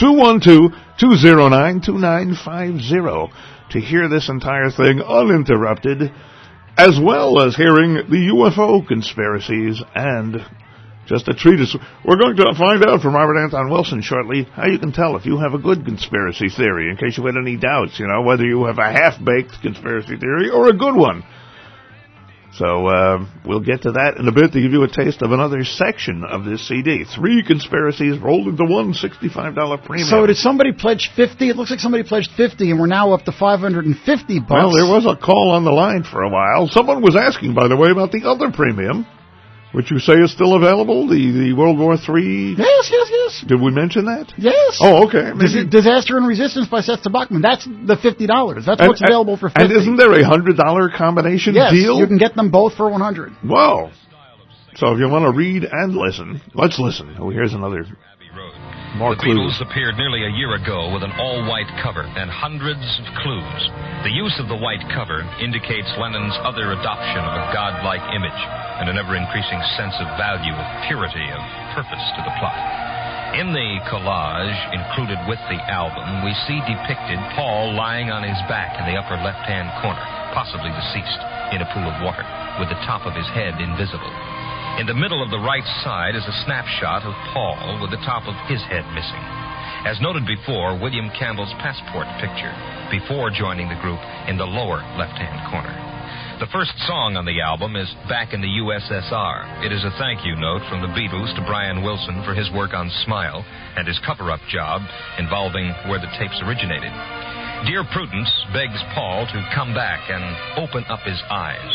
212-209-2950 to hear this entire thing uninterrupted, as well as hearing the UFO conspiracies and just a treatise. We're going to find out from Robert Anton Wilson shortly how you can tell if you have a good conspiracy theory, in case you had any doubts, whether you have a half-baked conspiracy theory or a good one. So we'll get to that in a bit to give you a taste of another section of this CD. 3 conspiracies rolled into one $65 premium. So did somebody pledge 50? It looks like somebody pledged 50, and we're now up to $550. Well, there was a call on the line for a while. Someone was asking, by the way, about the other premium, which you say is still available, the World War III... Yes. Did we mention that? Yes. Oh, okay. Disaster and Resistance by Seth Bachman. That's the $50. That's what's available for $50. And isn't there a $100 combination deal? Yes, you can get them both for $100. Wow. So if you want to read and listen, let's listen. Oh, here's another... More the clues. Beatles appeared nearly a year ago with an all-white cover and hundreds of clues. The use of the white cover indicates Lennon's other adoption of a godlike image and an ever-increasing sense of value, of purity, of purpose to the plot. In the collage included with the album, we see depicted Paul lying on his back in the upper left-hand corner, possibly deceased, in a pool of water, with the top of his head invisible. In the middle of the right side is a snapshot of Paul with the top of his head missing. As noted before, William Campbell's passport picture, before joining the group, in the lower left-hand corner. The first song on the album is Back in the USSR. It is a thank you note from the Beatles to Brian Wilson for his work on Smile and his cover-up job involving where the tapes originated. Dear Prudence begs Paul to come back and open up his eyes.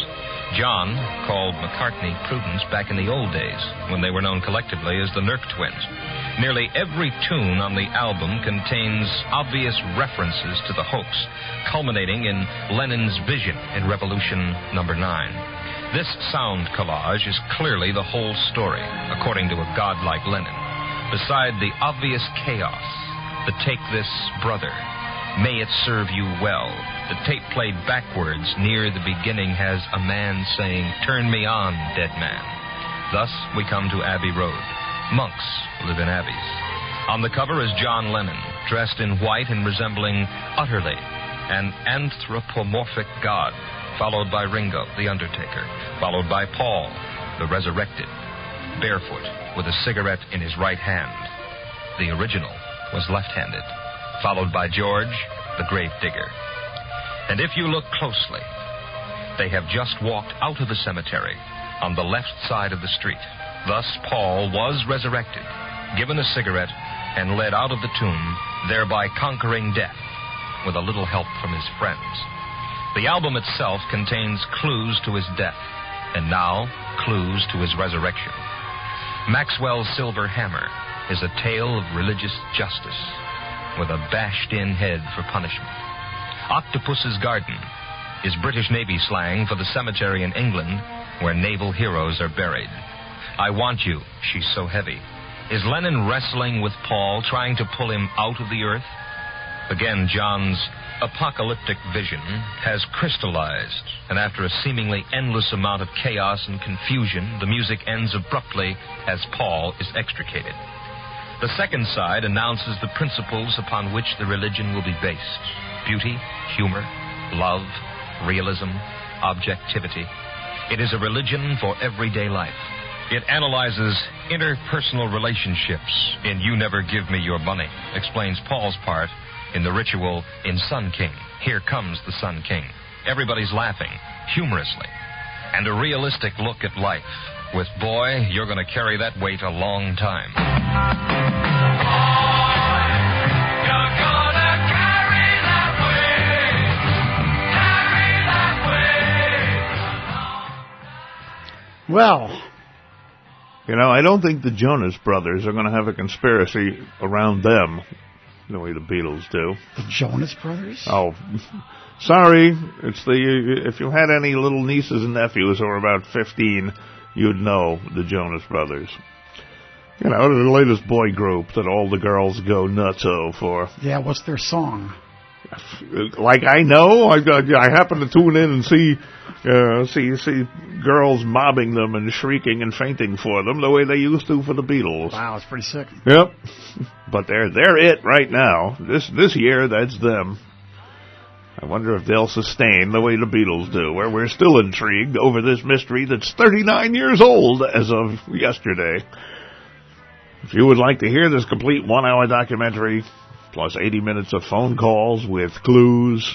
John called McCartney Prudence back in the old days, when they were known collectively as the Nurk Twins. Nearly every tune on the album contains obvious references to the hoax, culminating in Lennon's vision in Revolution Number 9. This sound collage is clearly the whole story, according to a godlike Lennon. Beside the obvious chaos, the Take This Brother, May It Serve You Well, the tape played backwards near the beginning has a man saying, "Turn me on, dead man." Thus, we come to Abbey Road. Monks live in abbeys. On the cover is John Lennon, dressed in white and resembling utterly an anthropomorphic god, followed by Ringo, the Undertaker, followed by Paul, the Resurrected, barefoot, with a cigarette in his right hand. The original was left-handed, followed by George, the Gravedigger. And if you look closely, they have just walked out of the cemetery on the left side of the street. Thus, Paul was resurrected, given a cigarette, and led out of the tomb, thereby conquering death with a little help from his friends. The album itself contains clues to his death, and now clues to his resurrection. Maxwell's Silver Hammer is a tale of religious justice, with a bashed-in head for punishment. Octopus's Garden is British Navy slang for the cemetery in England where naval heroes are buried. I Want You, She's So Heavy. Is Lennon wrestling with Paul, trying to pull him out of the earth? Again, John's apocalyptic vision has crystallized, and after a seemingly endless amount of chaos and confusion, the music ends abruptly as Paul is extricated. The second side announces the principles upon which the religion will be based: beauty, humor, love, realism, objectivity. It is a religion for everyday life. It analyzes interpersonal relationships in You Never Give Me Your Money, explains Paul's part in the ritual in Sun King. Here Comes the Sun King. Everybody's laughing, humorously, and a realistic look at life. With Boy, You're Going to Carry That Weight a Long Time. Well, You know, I don't think the Jonas Brothers are going to have a conspiracy around them the way the Beatles do. the Jonas Brothers? Oh, sorry. It's if you had any little nieces and nephews who were about 15, you'd know the Jonas Brothers. You know, the latest boy group that all the girls go nutso for. Yeah, what's their song? Like I know, I happen to tune in and see girls mobbing them and shrieking and fainting for them the way they used to for the Beatles. Wow, it's pretty sick. Yep, but they're it right now. This year, that's them. I wonder if they'll sustain the way the Beatles do, where we're still intrigued over this mystery that's 39 years old as of yesterday. If you would like to hear this complete 1-hour documentary, plus 80 minutes of phone calls with clues,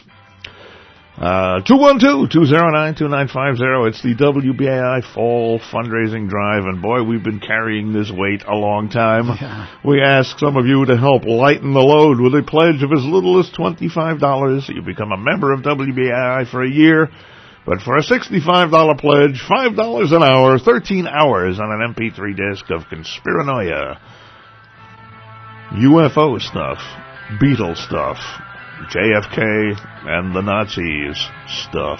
212-209-2950. It's the WBAI Fall Fundraising Drive, and boy, we've been carrying this weight a long time. Yeah. We ask some of you to help lighten the load with a pledge of as little as $25. You become a member of WBAI for a year, but for a $65 pledge, $5 an hour, 13 hours on an MP3 disc of Conspiranoia, UFO stuff, Beatles stuff, JFK and the Nazis stuff.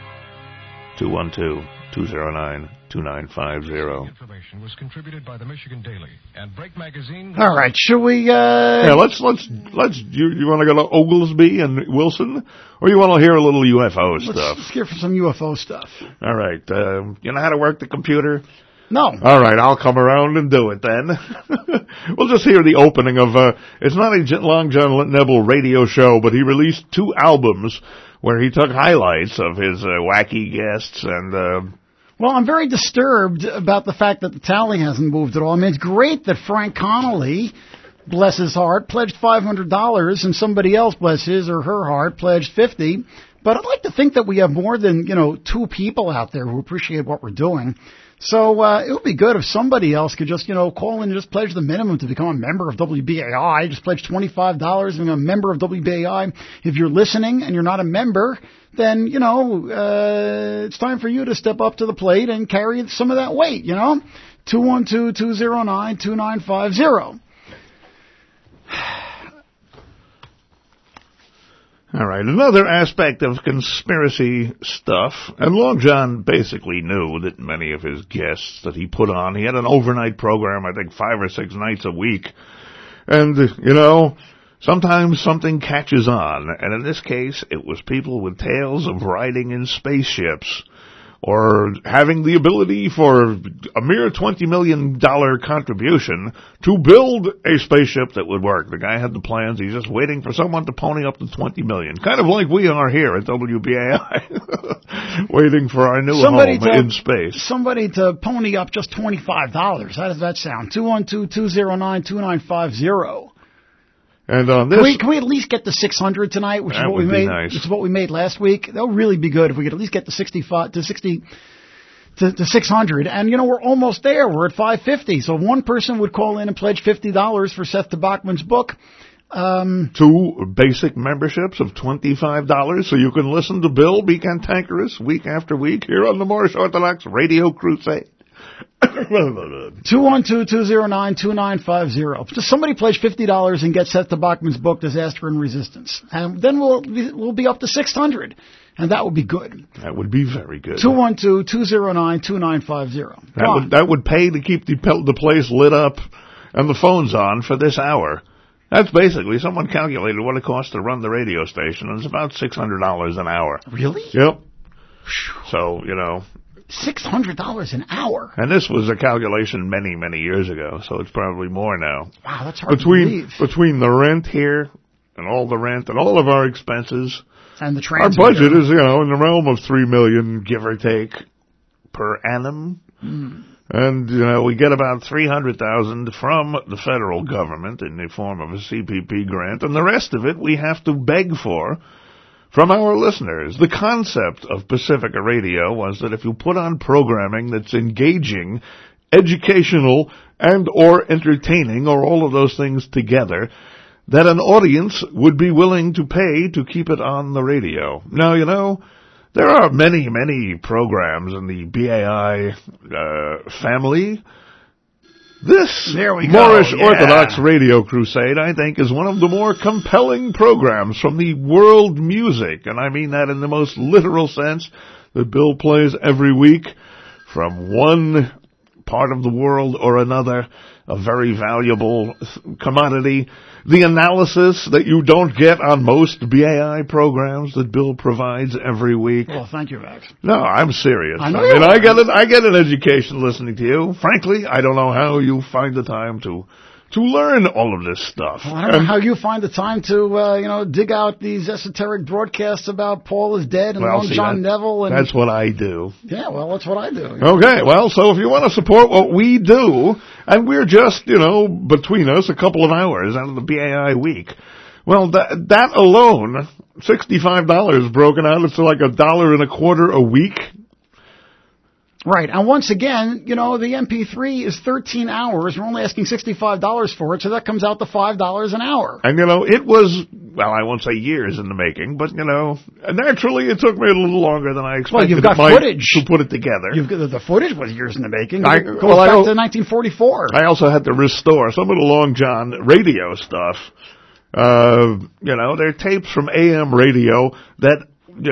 212-209-2950. Information was contributed by the Michigan Daily and Break Magazine. All right, should we? Yeah, let's. You want to go to Oglesby and Wilson, or you want to hear a little UFO stuff? Let's hear some UFO stuff. All right. You know how to work the computer? No. All right, I'll come around and do it then. We'll just hear the opening of, it's not a Long John Neville radio show, but he released 2 albums where he took highlights of his wacky guests and... Well, I'm very disturbed about the fact that the tally hasn't moved at all. I mean, it's great that Frank Connolly, bless his heart, pledged $500 and somebody else, bless his or her heart, pledged $50. But I'd like to think that we have more than, 2 people out there who appreciate what we're doing. So it would be good if somebody else could just, call in and just pledge the minimum to become a member of WBAI. Just pledge $25 and become a member of WBAI. If you're listening and you're not a member, then, it's time for you to step up to the plate and carry some of that weight, 212-209-2950. All right, another aspect of conspiracy stuff, and Long John basically knew that many of his guests that he put on, he had an overnight program, I think 5 or 6 nights a week, and, sometimes something catches on, and in this case, it was people with tales of riding in spaceships, or having the ability for a mere $20 million contribution to build a spaceship that would work. The guy had the plans. He's just waiting for someone to pony up the $20 million. Kind of like we are here at WBAI, waiting for our new home in space. Somebody to pony up just $25. How does that sound? 212-209-2950. And on this, can we at least get to 600 tonight, which is what we made? Nice. Which is what we made last week. That would really be good if we could at least get to 65 to 60 to 600. And we're almost there. We're at 550. So one person would call in and pledge $50 for Seth de Bachman's book. 2 basic memberships of $25, so you can listen to Bill be cantankerous week after week here on the Moorish Orthodox Radio Crusade. 212-209-2950. Just somebody pledge $50 and get Seth de Bachman's book, Disaster and Resistance. And then we'll be up to 600. And that would be good. That would be very good. 212-209-2950. That would pay to keep the place lit up and the phones on for this hour. That's basically, someone calculated what it costs to run the radio station, and it's about $600 an hour. Really? Yep. So, $600 an hour. And this was a calculation many, many years ago, so it's probably more now. Wow, that's hard to believe. Between the rent here and all the rent and all of our expenses, and the our budget is, in the realm of $3 million, give or take, per annum. And, we get about $300,000 from the federal government in the form of a CPP grant, and the rest of it we have to beg for from our listeners. The concept of Pacifica Radio was that if you put on programming that's engaging, educational, and or entertaining, or all of those things together, that an audience would be willing to pay to keep it on the radio. Now, there are many, many programs in the BAI family. This Moorish Orthodox Radio Crusade, I think, is one of the more compelling programs from the world music, and I mean that in the most literal sense, that Bill plays every week from one part of the world or another, a very valuable commodity. The analysis that you don't get on most BAI programs that Bill provides every week. Well, thank you, Max. No, I'm serious. I know I get an education listening to you. Frankly, I don't know how you find the time to learn all of this stuff. Well, I don't know how you find the time to, dig out these esoteric broadcasts about Paul is dead and Long John Neville. And that's what I do. Yeah, well, that's what I do. Okay, well, so if you want to support what we do, and we're just, between us a couple of hours out of the BAI week, well, that alone, $65 broken out, it's like $1.25 a week. Right, and once again, the MP3 is 13 hours. We're only asking $65 for it, so that comes out to $5 an hour. And, it was, well, I won't say years in the making, but, naturally it took me a little longer than I expected. Well, you've got footage to put it together. The footage was years in the making. It goes back to 1944. I also had to restore some of the Long John radio stuff. There are tapes from AM radio that,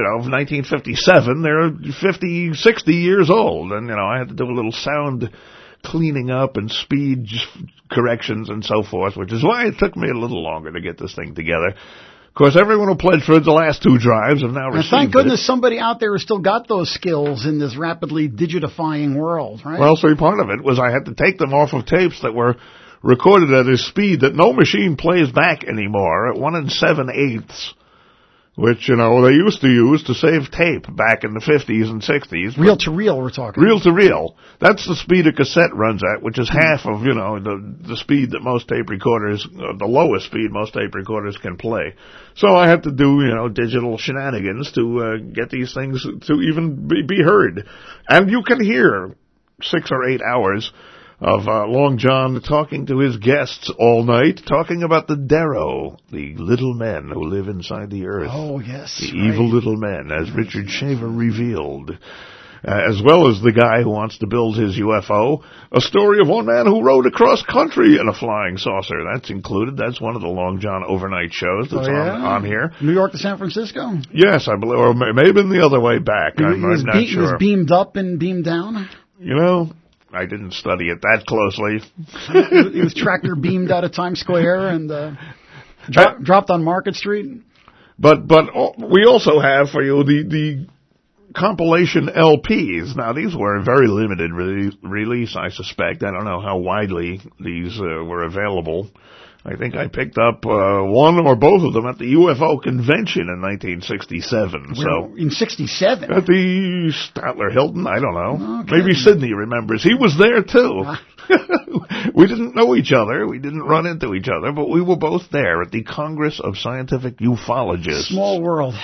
1957, they're 50, 60 years old. And, I had to do a little sound cleaning up and speed corrections and so forth, which is why it took me a little longer to get this thing together. Of course, everyone who pledged for the last 2 drives have now received it. Thank goodness somebody out there has still got those skills in this rapidly digitifying world, right? Well, so part of it was I had to take them off of tapes that were recorded at a speed that no machine plays back anymore at 1 7/8. which, they used to use to save tape back in the 50s and 60s. Reel-to-reel, we're talking. Reel-to-reel. That's the speed a cassette runs at, which is half of, the speed that most tape recorders, the lowest speed most tape recorders can play. So I had to do, digital shenanigans to get these things to even be heard. And you can hear 6 or 8 hours of Long John talking to his guests all night, talking about the Darrow, the little men who live inside the earth. Oh, yes. The evil little men, as Richard Shaver revealed. As well as the guy who wants to build his UFO, a story of one man who rode across country in a flying saucer. That's included. That's one of the Long John overnight shows that's on here. New York to San Francisco? Yes, I believe, or maybe the other way back. I'm not sure. He was beamed up and beamed down? I didn't study it that closely. He was tractor beamed out of Times Square and dropped on Market Street. But we also have for you the compilation LPs. Now, these were a very limited release, I suspect. I don't know how widely these were available. I think I picked up one or both of them at the UFO convention in 1967. In 67? At the Statler Hilton, I don't know. Okay. Maybe Sidney remembers. He was there, too. We didn't know each other. We didn't run into each other, but we were both there at the Congress of Scientific Ufologists. Small world.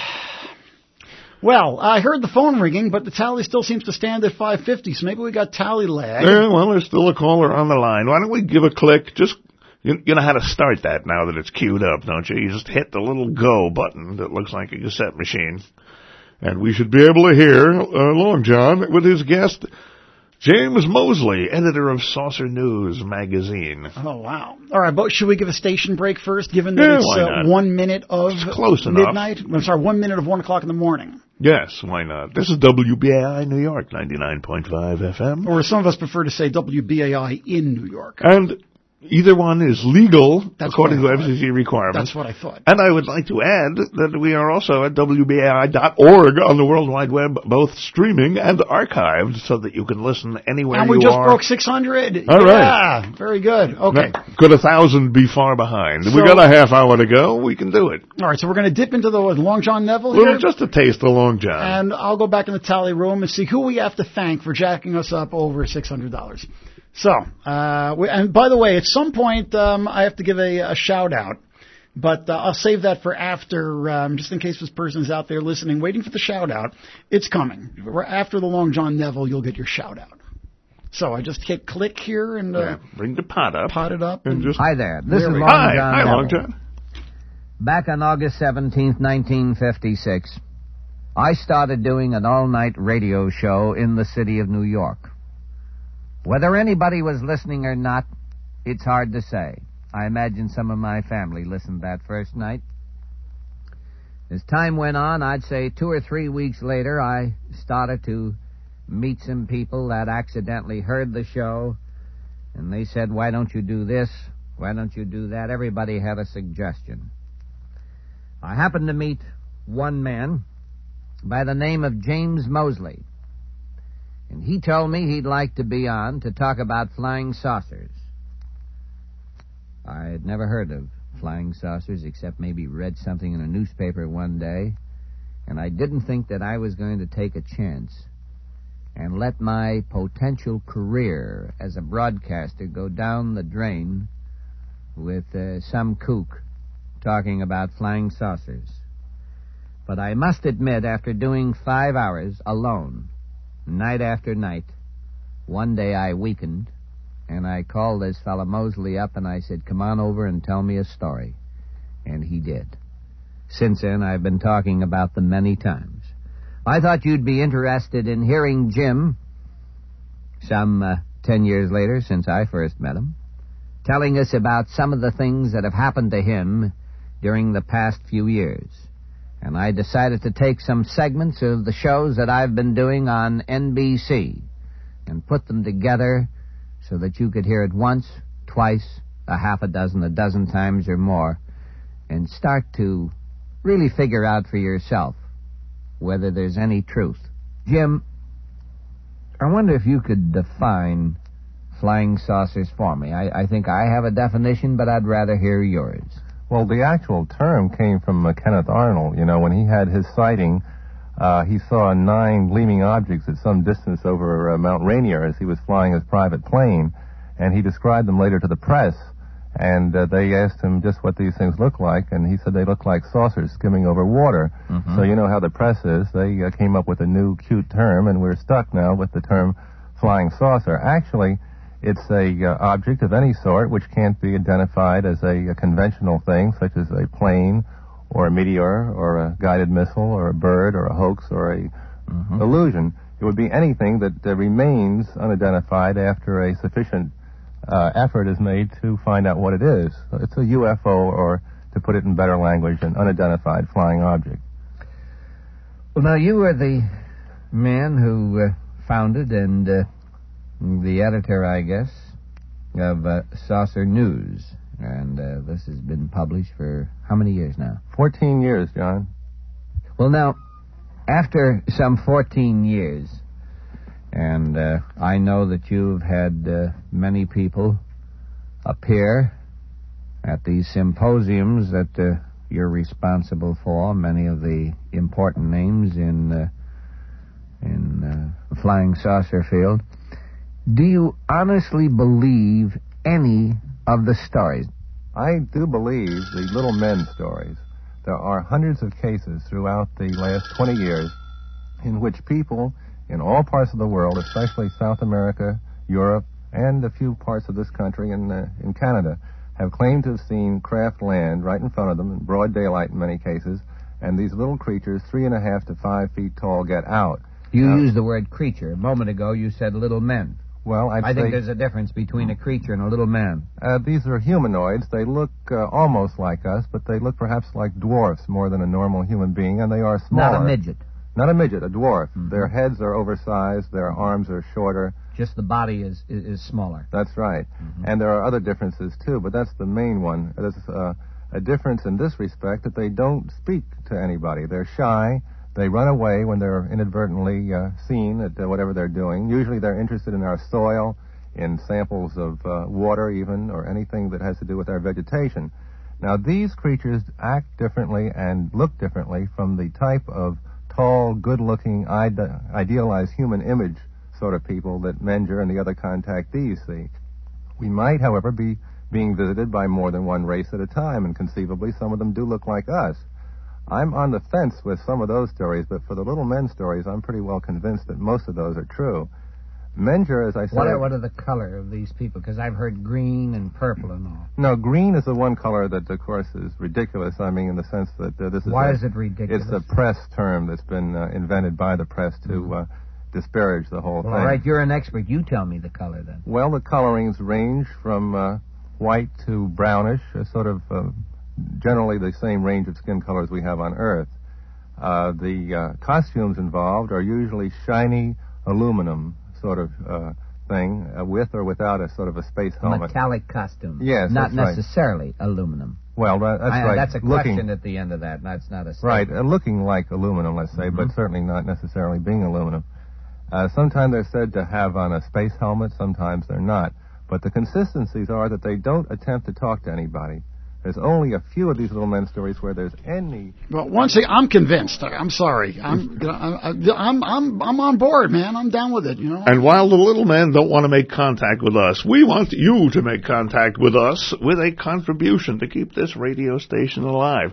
Well, I heard the phone ringing, but the tally still seems to stand at 550, so maybe we got tally lag. Yeah, well, there's still a caller on the line. Why don't we give a click? You know how to start that now that it's queued up, don't you? You just hit the little go button that looks like a cassette machine. And we should be able to hear Long John with his guest, James Mosley, editor of Saucer News magazine. Oh, wow. All right, but should we give a station break first, given that it's 1 minute of close midnight? Enough. I'm sorry, 1 minute of 1 o'clock in the morning. Yes, why not? This is WBAI New York, 99.5 FM. Or some of us prefer to say WBAI in New York. And either one is legal, according to FCC requirements. That's what I thought. And I would like to add that we are also at WBAI.org on the World Wide Web, both streaming and archived, so that you can listen anywhere you are. And we just broke 600. All right. Yeah, very good. Okay. Now, could 1,000 be far behind? We got a half hour to go. We can do it. All right, so we're going to dip into the Long John Neville here. Well, just a taste of Long John. And I'll go back in the tally room and see who we have to thank for jacking us up over $600. So, and by the way, at some point, I have to give a shout out, but I'll save that for after, just in case this person's out there listening, waiting for the shout out. It's coming. After the Long John Neville, you'll get your shout out. So I just hit click here and bring the pot up. Pot it up. And just Hi there. This is Long John. Hi, Long John. Back on August 17th, 1956, I started doing an all-night radio show in the city of New York. Whether anybody was listening or not, it's hard to say. I imagine some of my family listened that first night. As time went on, I'd say 2 or 3 weeks later, I started to meet some people that accidentally heard the show, and they said, why don't you do this? Why don't you do that? Everybody had a suggestion. I happened to meet one man by the name of James Mosley. And he told me he'd like to be on to talk about flying saucers. I had never heard of flying saucers except maybe read something in a newspaper one day, and I didn't think that I was going to take a chance and let my potential career as a broadcaster go down the drain with some kook talking about flying saucers. But I must admit, after doing 5 hours alone, night after night, one day I weakened, and I called this fellow Mosley up, and I said, come on over and tell me a story. And he did. Since then, I've been talking about them many times. I thought you'd be interested in hearing Jim, some 10 years later since I first met him, telling us about some of the things that have happened to him during the past few years. And I decided to take some segments of the shows that I've been doing on NBC and put them together so that you could hear it once, twice, a half a dozen times or more, and start to really figure out for yourself whether there's any truth. Jim, I wonder if you could define flying saucers for me. I think I have a definition, but I'd rather hear yours. Well, the actual term came from Kenneth Arnold. You know, when he had his sighting, he saw 9 gleaming objects at some distance over Mount Rainier as he was flying his private plane, and he described them later to the press, and they asked him just what these things look like, and he said they look like saucers skimming over water. Mm-hmm. So you know how the press is. They came up with a new cute term, and we're stuck now with the term flying saucer. Actually, it's a object of any sort which can't be identified as a conventional thing, such as a plane or a meteor or a guided missile or a bird or a hoax or a illusion. It would be anything that remains unidentified after a sufficient effort is made to find out what it is. It's a UFO, or to put it in better language, an unidentified flying object. Well, now, you were the man who founded and the editor, I guess, of Saucer News. And this has been published for how many years now? 14 years, John. Well, now, after some 14 years, and I know that you've had many people appear at these symposiums that you're responsible for, many of the important names in the flying saucer field. Do you honestly believe any of the stories? I do believe the little men stories. There are hundreds of cases throughout the last 20 years in which people in all parts of the world, especially South America, Europe, and a few parts of this country in Canada, have claimed to have seen craft land right in front of them in broad daylight in many cases, and these little creatures, 3.5 to 5 feet tall, get out. You used the word creature. A moment ago you said little men. Well, I think there's a difference between a creature and a little man. These are humanoids. They look almost like us, but they look perhaps like dwarfs more than a normal human being, and they are smaller. Not a midget. Not a midget, a dwarf. Mm-hmm. Their heads are oversized, their arms are shorter. Just the body is smaller. That's right. Mm-hmm. And there are other differences, too, but that's the main one. There's a difference in this respect that they don't speak to anybody. They're shy. They run away when they're inadvertently seen at whatever they're doing. Usually they're interested in our soil, in samples of water even, or anything that has to do with our vegetation. Now, these creatures act differently and look differently from the type of tall, good-looking, idealized human image sort of people that Menger and the other contactees see. We might, however, be being visited by more than one race at a time, and conceivably some of them do look like us. I'm on the fence with some of those stories, but for the little men stories, I'm pretty well convinced that most of those are true. Menger, as I said... What are the color of these people? Because I've heard green and purple and all. No, green is the one color that, of course, is ridiculous. I mean, in the sense that this is... Why is it ridiculous? It's a press term that's been invented by the press to disparage the whole thing. All right, you're an expert. You tell me the color, then. Well, the colorings range from white to brownish, sort of generally the same range of skin colors we have on Earth. The costumes involved are usually shiny aluminum sort of thing, with or without a sort of a space helmet. Metallic costume. Yes, not that's necessarily aluminum. Well, that's right. That's a question at the end of that. That's not a statement. Right, looking like aluminum, let's say, but certainly not necessarily being aluminum. Sometimes they're said to have on a space helmet, sometimes they're not. But the consistencies are that they don't attempt to talk to anybody. There's only a few of these little men stories where there's any. Well, once again, I'm convinced. I'm sorry. I'm on board, man. I'm down with it. You know. And while the little men don't want to make contact with us, we want you to make contact with us with a contribution to keep this radio station alive.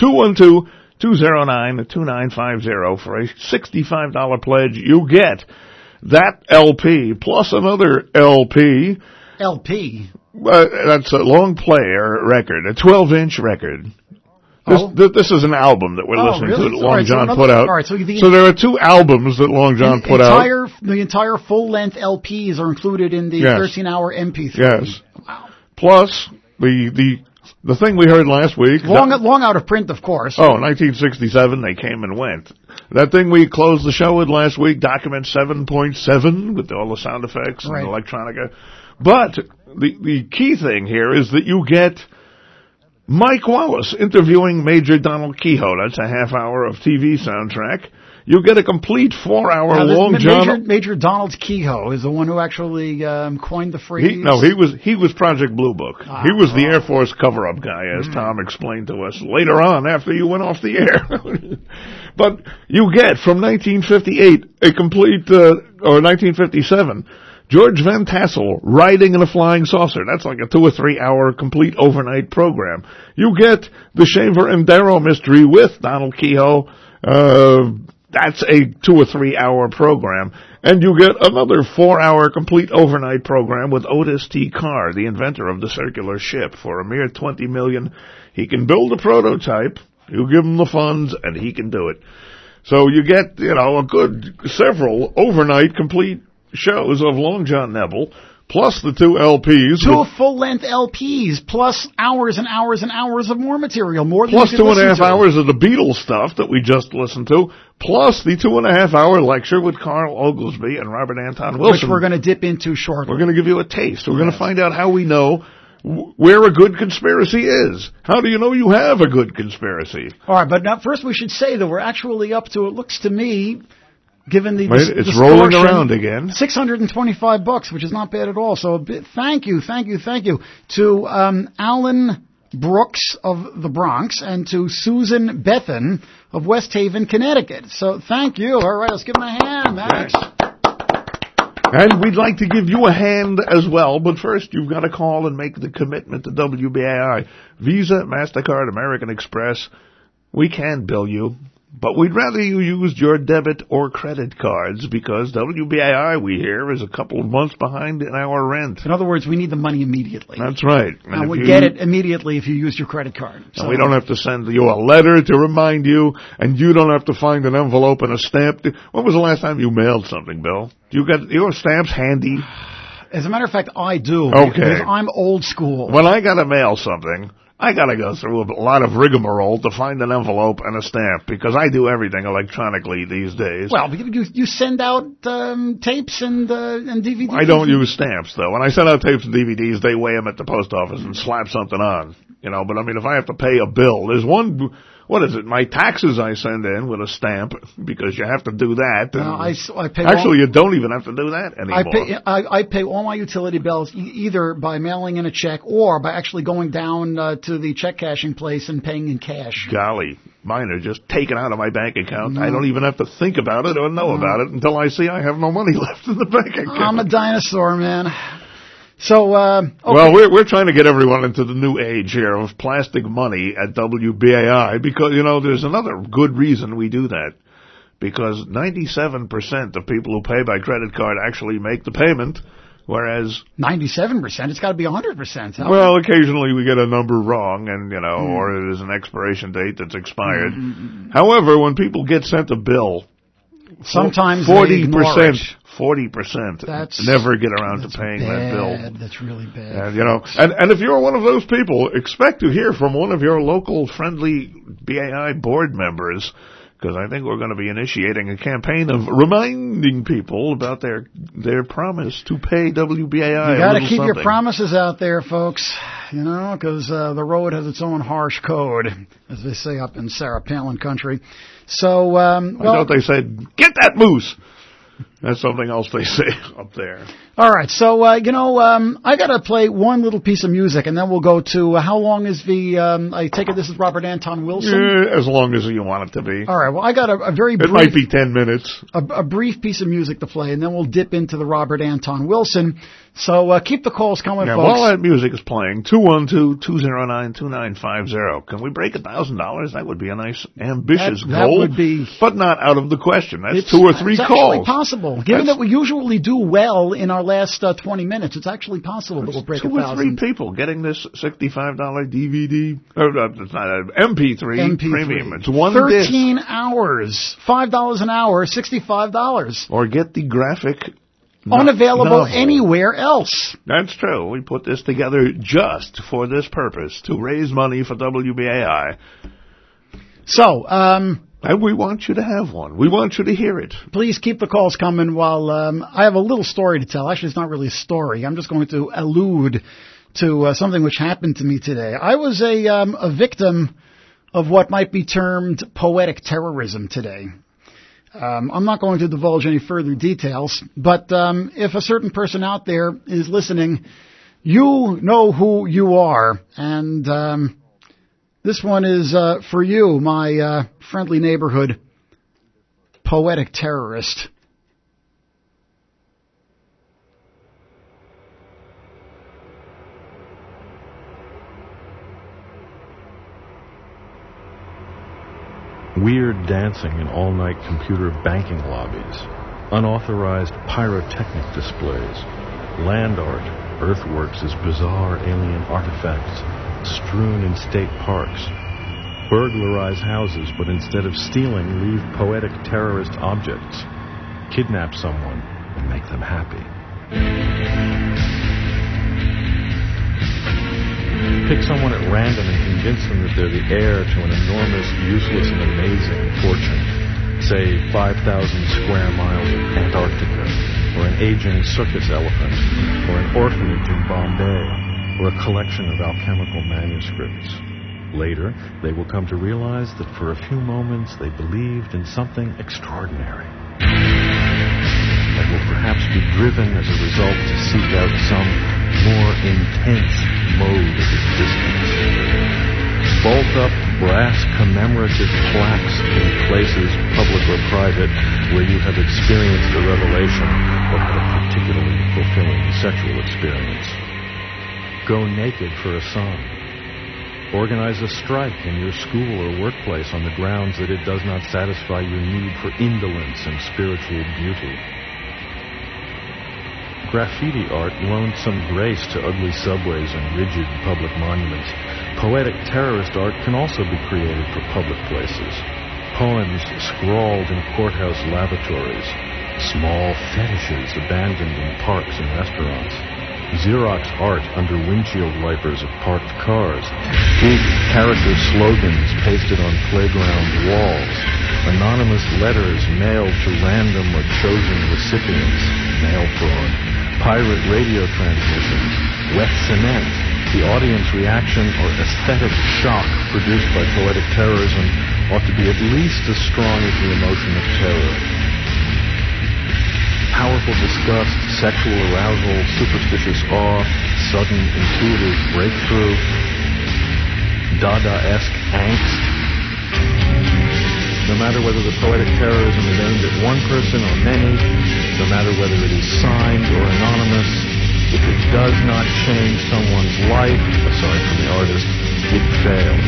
212-209-2950 for a $65 pledge. You get that LP plus another LP. LP. That's a long player record, a 12-inch record. This is an album that we're listening to that Long John put out. All right, so there are two albums that Long John put out. The entire full-length LPs are included in the 13-hour MP3. Yes. Wow. Plus, the thing we heard last week... Long out of print, of course. 1967, they came and went. That thing we closed the show with last week, Document 7.7, with all the sound effects and electronica. But the key thing here is that you get Mike Wallace interviewing Major Donald Kehoe. That's a half hour of TV soundtrack. You get a complete 4-hour Long John. Major Donald Kehoe is the one who actually coined the phrase. He was Project Blue Book. He was the Air Force cover-up guy, as Tom explained to us later on after you went off the air. But you get from 1958 a complete, or 1957. George Van Tassel riding in a flying saucer. That's like a 2 or 3 hour complete overnight program. You get the Shaver and Darrow mystery with Donald Kehoe. That's a 2 or 3 hour program. And you get another 4 hour complete overnight program with Otis T. Carr, the inventor of the circular ship. For a mere $20 million, he can build a prototype. You give him the funds, and he can do it. So you get, a good several overnight complete shows of Long John Nebel, plus the 2 LPs. 2 full-length LPs, plus hours and hours and hours of more material. More than plus 2.5 hours of the Beatles stuff that we just listened to, plus the 2.5 hour lecture with Carl Oglesby and Robert Anton Wilson. Which we're going to dip into shortly. We're going to give you a taste. We're going to find out how we know where a good conspiracy is. How do you know you have a good conspiracy? All right, but now first we should say that we're actually up to, it looks to me, given the it's rolling around again. $625, which is not bad at all. So thank you to Alan Brooks of the Bronx and to Susan Bethan of West Haven, Connecticut. So thank you. All right, let's give them a hand, Max. And we'd like to give you a hand as well, but first you've got to call and make the commitment to WBAI. Visa, MasterCard, American Express, we can bill you, but we'd rather you used your debit or credit cards because WBAI, we hear, is a couple of months behind in our rent. In other words, we need the money immediately. That's right. And we get it immediately if you use your credit card. So we don't have to send you a letter to remind you, and you don't have to find an envelope and a stamp. When was the last time you mailed something, Bill? You got your stamps handy? As a matter of fact, I do. Okay. Because I'm old school. When I got to mail something, I got to go through a lot of rigmarole to find an envelope and a stamp because I do everything electronically these days. Well, you send out tapes and DVDs. I don't use stamps, though. When I send out tapes and DVDs, they weigh them at the post office and slap something on. But I mean, if I have to pay a bill, there's one... What is it? My taxes I send in with a stamp because you have to do that. I pay. Actually, you don't even have to do that anymore. I pay all my utility bills either by mailing in a check or by actually going down to the check cashing place and paying in cash. Golly, mine are just taken out of my bank account. I don't even have to think about it or know about it until I see I have no money left in the bank account. I'm a dinosaur, man. So, okay. Well, we're trying to get everyone into the new age here of plastic money at WBAI because, there's another good reason we do that. Because 97% of people who pay by credit card actually make the payment, whereas... 97%? It's got to be 100%. Well, occasionally we get a number wrong and, or there's an expiration date that's expired. Mm-hmm. However, when people get sent a bill... Sometimes 40% never get around to paying that bill. That's really bad. And if you're one of those people, expect to hear from one of your local friendly BAI board members, because I think we're going to be initiating a campaign of reminding people about their promise to pay WBAI. You got to keep your promises out there, folks. Because the road has its own harsh code, as they say up in Sarah Palin country. So, I thought they said, get that moose. That's something else they say up there. All right, so, I got to play one little piece of music, and then we'll go to how long is I take it this is Robert Anton Wilson? Yeah, as long as you want it to be. All right, well, I got a very brief... It might be 10 minutes. A brief piece of music to play, and then we'll dip into the Robert Anton Wilson. So keep the calls coming, folks. While that music is playing, 212-209-2950. Can we break $1,000? That would be a nice, ambitious goal. That would be... But not out of the question. That's 2 or 3 calls. It's actually possible. Given that we usually do well in our last 20 minutes, it's actually possible that we'll break 1,000. 2 or 3 people getting this $65 DVD, it's not an MP3 premium. It's one 13 hours, $5 an hour, $65. Or get the graphic... Unavailable anywhere else. That's true. We put this together just for this purpose, to raise money for WBAI. So, and we want you to have one. We want you to hear it. Please keep the calls coming while I have a little story to tell. Actually, it's not really a story. I'm just going to allude to something which happened to me today. I was a victim of what might be termed poetic terrorism today. I'm not going to divulge any further details, but if a certain person out there is listening, you know who you are, and this one is for you, my friendly neighborhood poetic terrorist. Weird dancing in all-night computer banking lobbies, unauthorized pyrotechnic displays, land art, earthworks as bizarre alien artifacts strewn in state parks, burglarize houses but instead of stealing leave poetic terrorist objects, kidnap someone and make them happy. Pick someone at random and convince them that they're the heir to an enormous, useless, and amazing fortune. Say 5,000 square miles of Antarctica, or an aging circus elephant, or an orphanage in Bombay, or a collection of alchemical manuscripts. Later, they will come to realize that for a few moments they believed in something extraordinary, and will perhaps be driven as a result to seek out some more intense mode of existence. Bolt up brass commemorative plaques in places, public or private, where you have experienced a revelation or had a particularly fulfilling sexual experience. Go naked for a sign. Organize a strike in your school or workplace on the grounds that it does not satisfy your need for indolence and spiritual beauty. Graffiti art loaned some grace to ugly subways and rigid public monuments. Poetic terrorist art can also be created for public places. Poems scrawled in courthouse lavatories. Small fetishes abandoned in parks and restaurants. Xerox art under windshield wipers of parked cars. Big character slogans pasted on playground walls. Anonymous letters mailed to random or chosen recipients. Mail fraud. Pirate radio transmissions, wet cement, the audience reaction or aesthetic shock produced by poetic terrorism ought to be at least as strong as the emotion of terror. Powerful disgust, sexual arousal, superstitious awe, sudden intuitive breakthrough, Dada-esque angst. No matter whether the poetic terrorism is aimed at one person or many, no matter whether it is signed or anonymous, if it does not change someone's life, aside from the artist, it fails.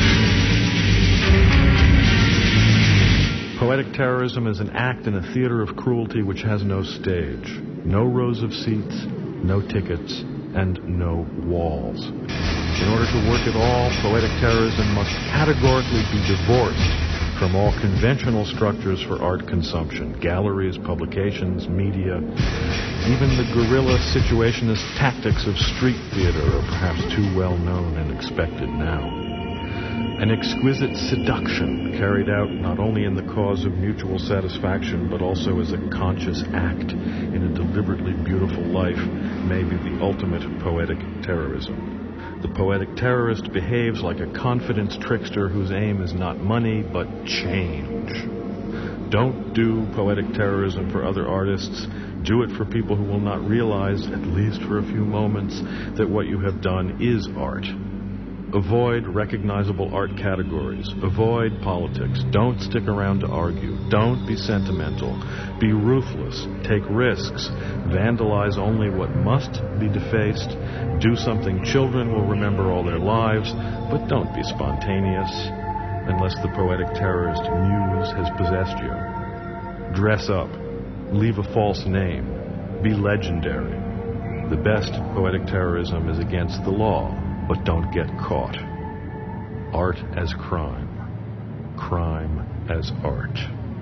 Poetic terrorism is an act in a theater of cruelty which has no stage, no rows of seats, no tickets, and no walls. In order to work at all, poetic terrorism must categorically be divorced from all conventional structures for art consumption, galleries, publications, media, even the guerrilla situationist tactics of street theater are perhaps too well known and expected now. An exquisite seduction carried out not only in the cause of mutual satisfaction but also as a conscious act in a deliberately beautiful life may be the ultimate poetic terrorism. The poetic terrorist behaves like a confidence trickster whose aim is not money, but change. Don't do poetic terrorism for other artists. Do it for people who will not realize, at least for a few moments, that what you have done is art. Avoid recognizable art categories. Avoid politics. Don't stick around to argue. Don't be sentimental. Be ruthless. Take risks. Vandalize only what must be defaced. Do something children will remember all their lives, but don't be spontaneous unless the poetic terrorist muse has possessed you. Dress up. Leave a false name. Be legendary. The best poetic terrorism is against the law, but don't get caught. Art as crime. Crime as art.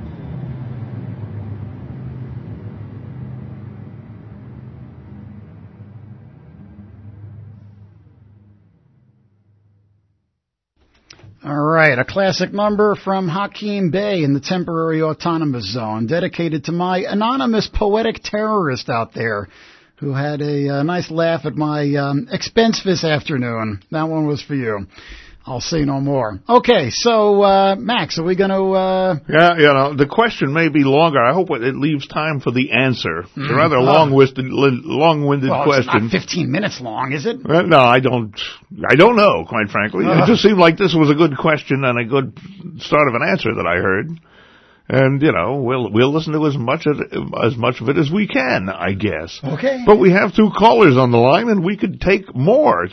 All right, a classic number from Hakeem Bey in the temporary autonomous zone, dedicated to my anonymous poetic terrorist out there who had a nice laugh at my expense this afternoon. That one was for you. I'll say no more. Okay, so, Max, are we going to... Yeah, the question may be longer. I hope it leaves time for the answer. It's a rather long-winded question. It's not 15 minutes long, is it? No, I don't know, quite frankly. It just seemed like this was a good question and a good start of an answer that I heard. And, we'll listen to as much of it as we can, I guess. Okay. But we have 2 callers on the line, and we could take more.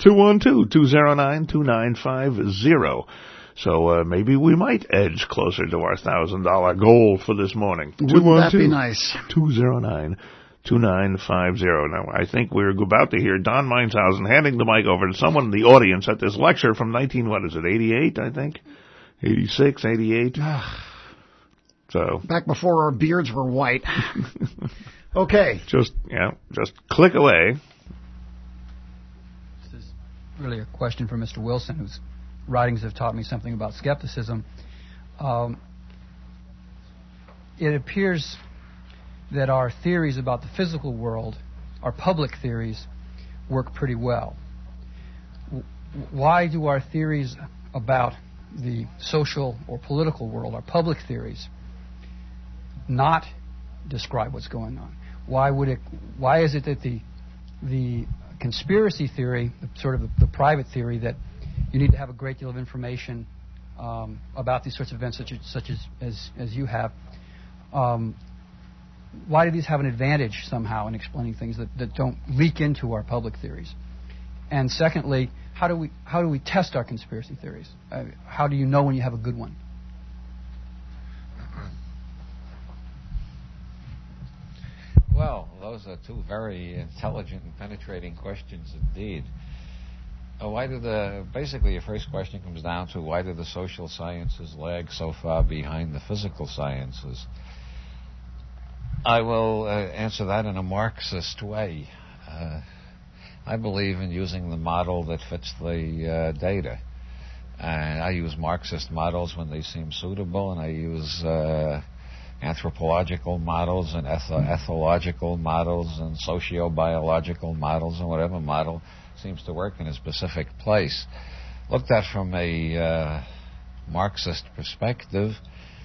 212-209-2950. So maybe we might edge closer to our $1,000 goal for this morning. Wouldn't that be nice? 209-2950. Now, I think we're about to hear Don Meinshausen handing the mic over to someone in the audience at this lecture from 88, I think? 86, 88? So back before our beards were white. Okay. Just click away. This is really a question for Mr. Wilson, whose writings have taught me something about skepticism. It appears that our theories about the physical world, our public theories, work pretty well. Why do our theories about the social or political world, our public theories, not describe what's going on? Why is it that the conspiracy theory, sort of the private theory that you need to have a great deal of information about these sorts of events such as you have, why do these have an advantage somehow in explaining things that don't leak into our public theories? And secondly, how do we test our conspiracy theories? How do you know when you have a good one? Well, those are 2 very intelligent and penetrating questions indeed. Basically, your first question comes down to why do the social sciences lag so far behind the physical sciences? I will answer that in a Marxist way. I believe in using the model that fits the data. And I use Marxist models when they seem suitable, and I use anthropological models and ethological models and socio-biological models, and whatever model seems to work in a specific place. Looked at from a Marxist perspective,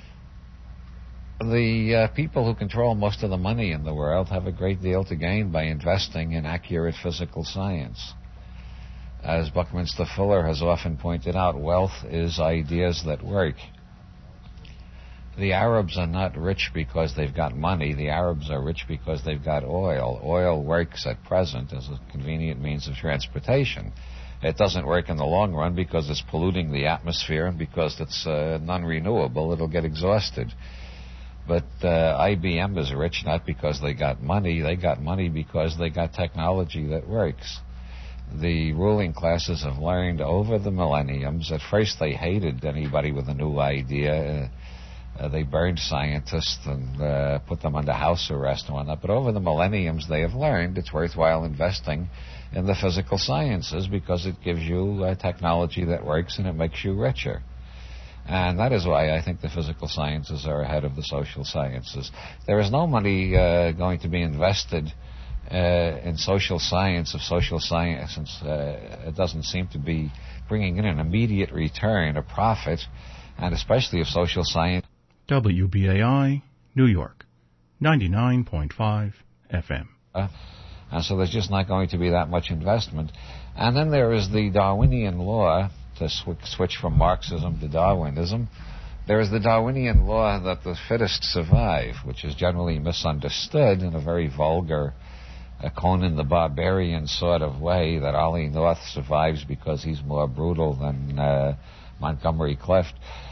the people who control most of the money in the world have a great deal to gain by investing in accurate physical science. As Buckminster Fuller has often pointed out, wealth is ideas that work. The Arabs are not rich because they've got money. The Arabs are rich because they've got oil. Oil works at present as a convenient means of transportation. It doesn't work in the long run because it's polluting the atmosphere, and because it's non-renewable, it'll get exhausted. But IBM is rich not because they got money. They got money because they got technology that works. The ruling classes have learned over the millenniums. At first they hated anybody with a new idea. They burned scientists and put them under house arrest and whatnot. But over the millenniums, they have learned it's worthwhile investing in the physical sciences because it gives you technology that works and it makes you richer. And that is why I think the physical sciences are ahead of the social sciences. There is no money going to be invested in social science if social science it doesn't seem to be bringing in an immediate return, a profit, and especially if social science... WBAI, New York, 99.5 FM. And so there's just not going to be that much investment. And then there is the Darwinian law, to switch from Marxism to Darwinism. There is the Darwinian law that the fittest survive, which is generally misunderstood in a very vulgar, Conan the Barbarian sort of way, that Ollie North survives because he's more brutal than Montgomery Clift.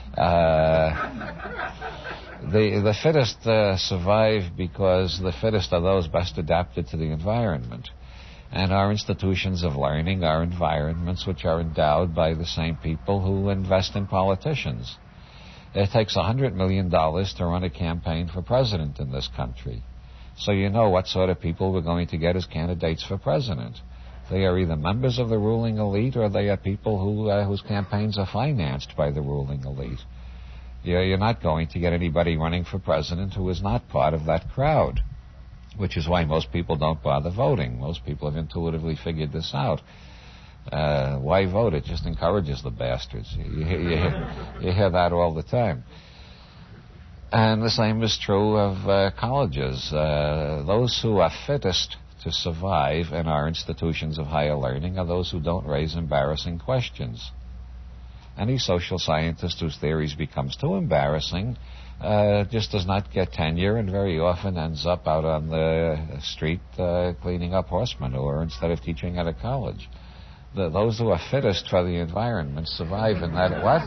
The fittest survive because the fittest are those best adapted to the environment. And our institutions of learning are environments which are endowed by the same people who invest in politicians. It takes $100 million to run a campaign for president in this country. So you know what sort of people we're going to get as candidates for president. They are either members of the ruling elite or they are people whose campaigns are financed by the ruling elite. You're not going to get anybody running for president who is not part of that crowd, which is why most people don't bother voting. Most people have intuitively figured this out. Why vote? It just encourages the bastards. You hear that all the time. And the same is true of colleges. Those who are fittest to survive in our institutions of higher learning are those who don't raise embarrassing questions. Any social scientist whose theories becomes too embarrassing just does not get tenure and very often ends up out on the street cleaning up horse manure instead of teaching at a college. Those who are fittest for the environment survive in that. What?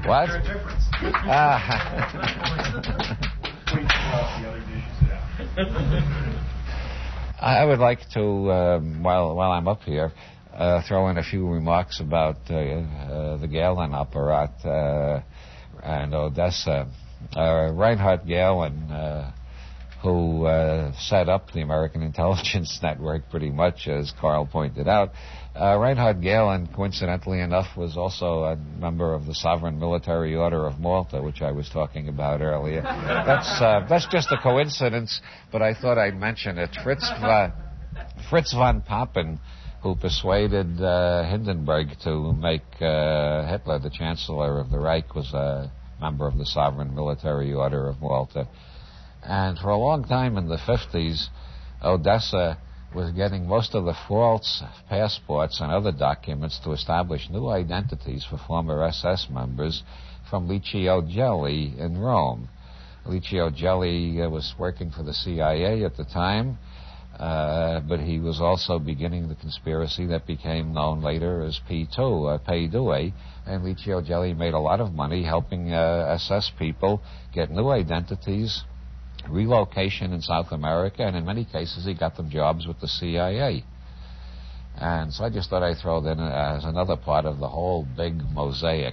I would like to, while I'm up here, throw in a few remarks about the Galen apparat and Odessa. Reinhard Galen, who set up the American Intelligence Network pretty much, as Carl pointed out. Reinhard Galen, coincidentally enough, was also a member of the Sovereign Military Order of Malta, which I was talking about earlier. That's just a coincidence, but I thought I'd mention it. Fritz von Papen, who persuaded Hindenburg to make Hitler the Chancellor of the Reich, was a member of the Sovereign Military Order of Malta. And for a long time in the 50s, Odessa was getting most of the false passports and other documents to establish new identities for former SS members from Licio Gelli in Rome. Licio Gelli was working for the CIA at the time, but he was also beginning the conspiracy that became known later as P2, P2, and Licio Gelli made a lot of money helping SS people get new identities, relocation in South America, and in many cases he got them jobs with the CIA. And so I just thought I'd throw that in as another part of the whole big mosaic.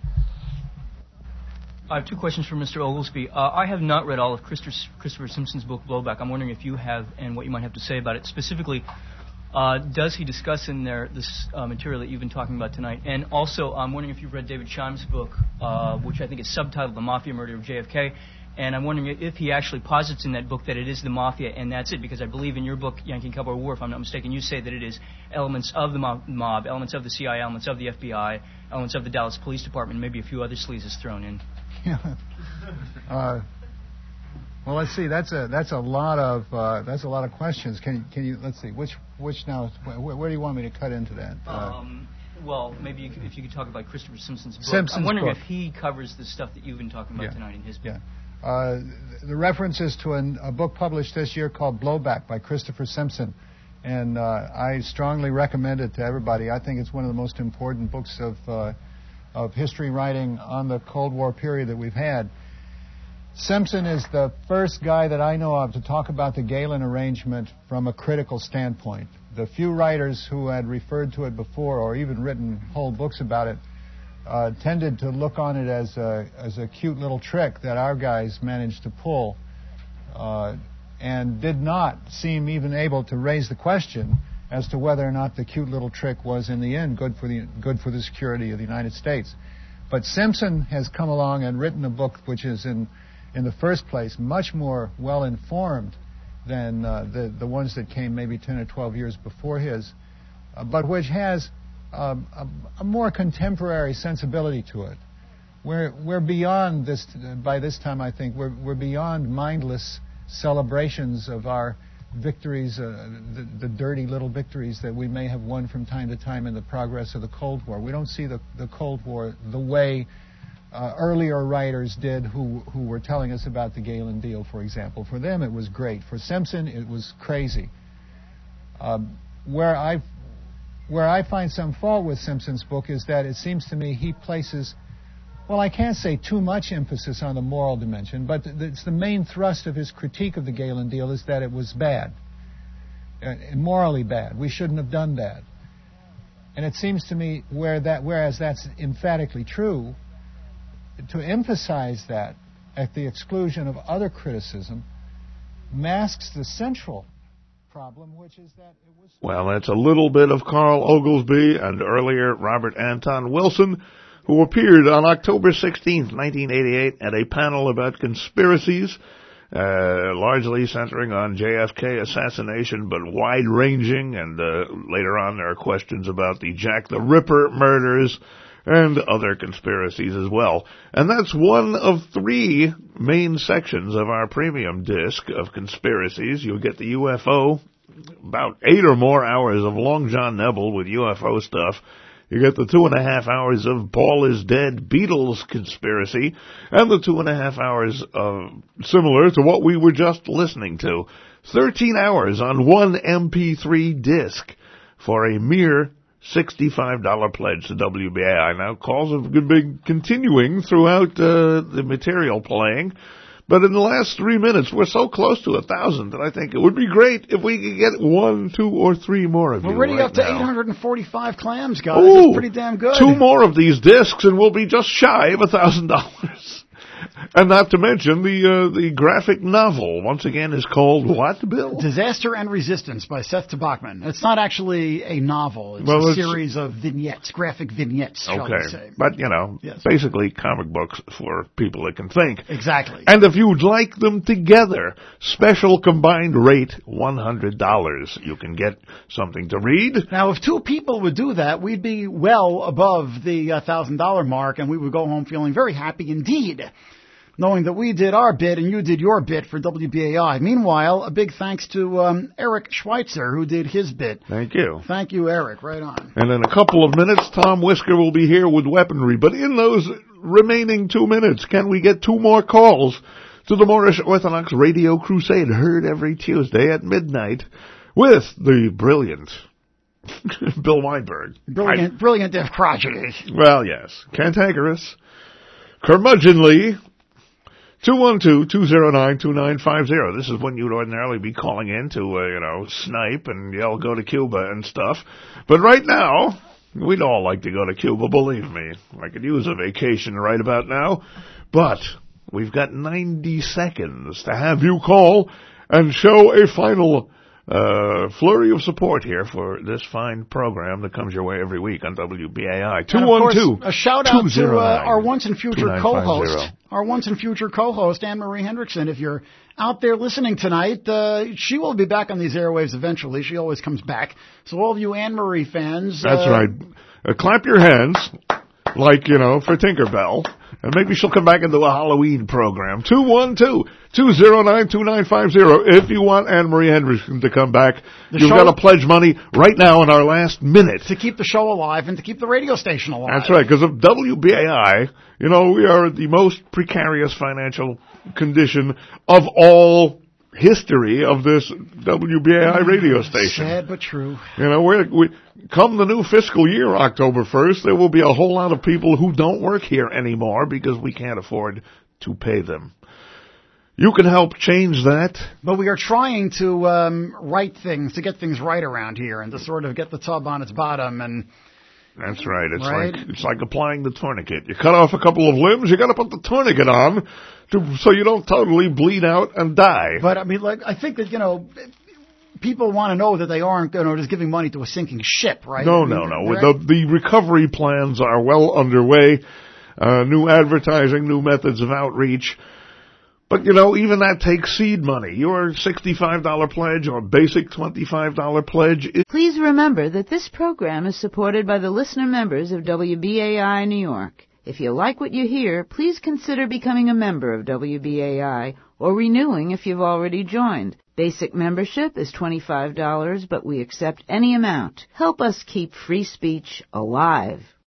I have two questions for Mr. Oglesby. I have not read all of Christopher Simpson's book, Blowback. I'm wondering if you have and what you might have to say about it. Specifically, does he discuss in there this material that you've been talking about tonight? And also, I'm wondering if you've read David Chime's book, which I think is subtitled The Mafia Murder of JFK. And I'm wondering if he actually posits in that book that it is the Mafia and that's it, because I believe in your book, Yankee Cowboy War, if I'm not mistaken, you say that it is elements of the mob, elements of the CIA, elements of the FBI, elements of the Dallas Police Department, and maybe a few other sleazes thrown in. Yeah. Well, let's see. That's a lot of questions. Can you let's see which now? Where do you want me to cut into that? Well, maybe if you could talk about Christopher Simpson's book. I'm wondering book. if he covers the stuff that you've been talking about tonight in his book. Yeah. The reference is to a book published this year called Blowback by Christopher Simpson, and I strongly recommend it to everybody. I think it's one of the most important books of history writing on the Cold War period that we've had. Simpson is the first guy that I know of to talk about the Galen arrangement from a critical standpoint. The few writers who had referred to it before or even written whole books about it tended to look on it as a cute little trick that our guys managed to pull, and did not seem even able to raise the question as to whether or not the cute little trick was in the end good for the security of the United States. But Simpson has come along and written a book which is in the first place much more well informed than the ones that came maybe 10 or 12 years before his, but which has a more contemporary sensibility to it. We're beyond this by this time. I think we're beyond mindless celebrations of our victories, the dirty little victories that we may have won from time to time in the progress of the Cold War. We don't see the Cold War the way earlier writers did who were telling us about the Galen deal, for example. For them, it was great. For Simpson, it was crazy. Where I find some fault with Simpson's book is that it seems to me he places, well, I can't say too much emphasis on the moral dimension, but it's the main thrust of his critique of the Galen deal is that it was bad, morally bad. We shouldn't have done that. And it seems to me whereas that's emphatically true, to emphasize that at the exclusion of other criticism masks the central problem, which is that it was... Well, that's a little bit of Carl Oglesby and earlier Robert Anton Wilson, who appeared on October 16th, 1988 at a panel about conspiracies largely centering on JFK assassination, but wide-ranging, and later on there are questions about the Jack the Ripper murders and other conspiracies as well. And that's one of 3 main sections of our premium disc of conspiracies. You'll get the UFO, about 8 or more hours of Long John Nebel with UFO stuff. You get the 2.5 hours of Paul is Dead Beatles conspiracy, and the 2.5 hours similar to what we were just listening to. 13 hours on one MP3 disc for a mere $65 pledge to WBAI. Now, calls have been continuing throughout the material playing, but in the last 3 minutes, we're so close to 1,000 that I think it would be great if we could get 1, 2, or 3 more of you. We're already right up to now. 845 clams, guys. Ooh, That's pretty damn good. 2 more of these discs, and we'll be just shy of $1,000. And not to mention the graphic novel, once again, is called what, Bill? Disaster and Resistance by Seth Tabachman. It's not actually a novel. It's a series of vignettes, graphic vignettes, shall we say. But, basically comic books for people that can think. Exactly. And if you'd like them together, special combined rate, $100. You can get something to read. Now, if 2 people would do that, we'd be well above the $1,000 mark, and we would go home feeling very happy indeed, knowing that we did our bit and you did your bit for WBAI. Meanwhile, a big thanks to Eric Schweitzer, who did his bit. Thank you. Thank you, Eric. Right on. And in a couple of minutes, Tom Whisker will be here with weaponry. But in those remaining 2 minutes, can we get 2 more calls to the Moorish Orthodox Radio Crusade, heard every Tuesday at midnight with the brilliant Bill Weinberg. Brilliant Def Crotchety. Well, yes. Cantankerous. Curmudgeonly. 212-209-2950. This is when you'd ordinarily be calling in to, snipe and yell, go to Cuba and stuff. But right now, we'd all like to go to Cuba, believe me. I could use a vacation right about now. But we've got 90 seconds to have you call and show a final flurry of support here for this fine program that comes your way every week on WBAI. 212. A shout out to our once and future co-host, Anne-Marie Hendrickson. If you're out there listening tonight, she will be back on these airwaves eventually. She always comes back. So all of you Anne-Marie fans, that's right. Clap your hands, like for Tinkerbell. And maybe she'll come back into a Halloween program. 212-209-2950 if you want Anne-Marie Hendrickson to come back. You've got to pledge money right now in our last minute. To keep the show alive and to keep the radio station alive. That's right, because of WBAI, we are the most precarious financial condition of all history of this WBAI radio station. Sad but true. We come the new fiscal year, October 1st, there will be a whole lot of people who don't work here anymore because we can't afford to pay them. You can help change that. But we are trying to right things, to get things right around here and to sort of get the tub on its bottom and... That's right. It's like applying the tourniquet. You cut off a couple of limbs, you got to put the tourniquet on so you don't totally bleed out and die. But I think that people want to know that they aren't just giving money to a sinking ship, right? No. The recovery plans are well underway. New advertising, new methods of outreach. But, even that takes seed money. Your $65 pledge or basic $25 pledge. Please remember that this program is supported by the listener members of WBAI New York. If you like what you hear, please consider becoming a member of WBAI or renewing if you've already joined. Basic membership is $25, but we accept any amount. Help us keep free speech alive.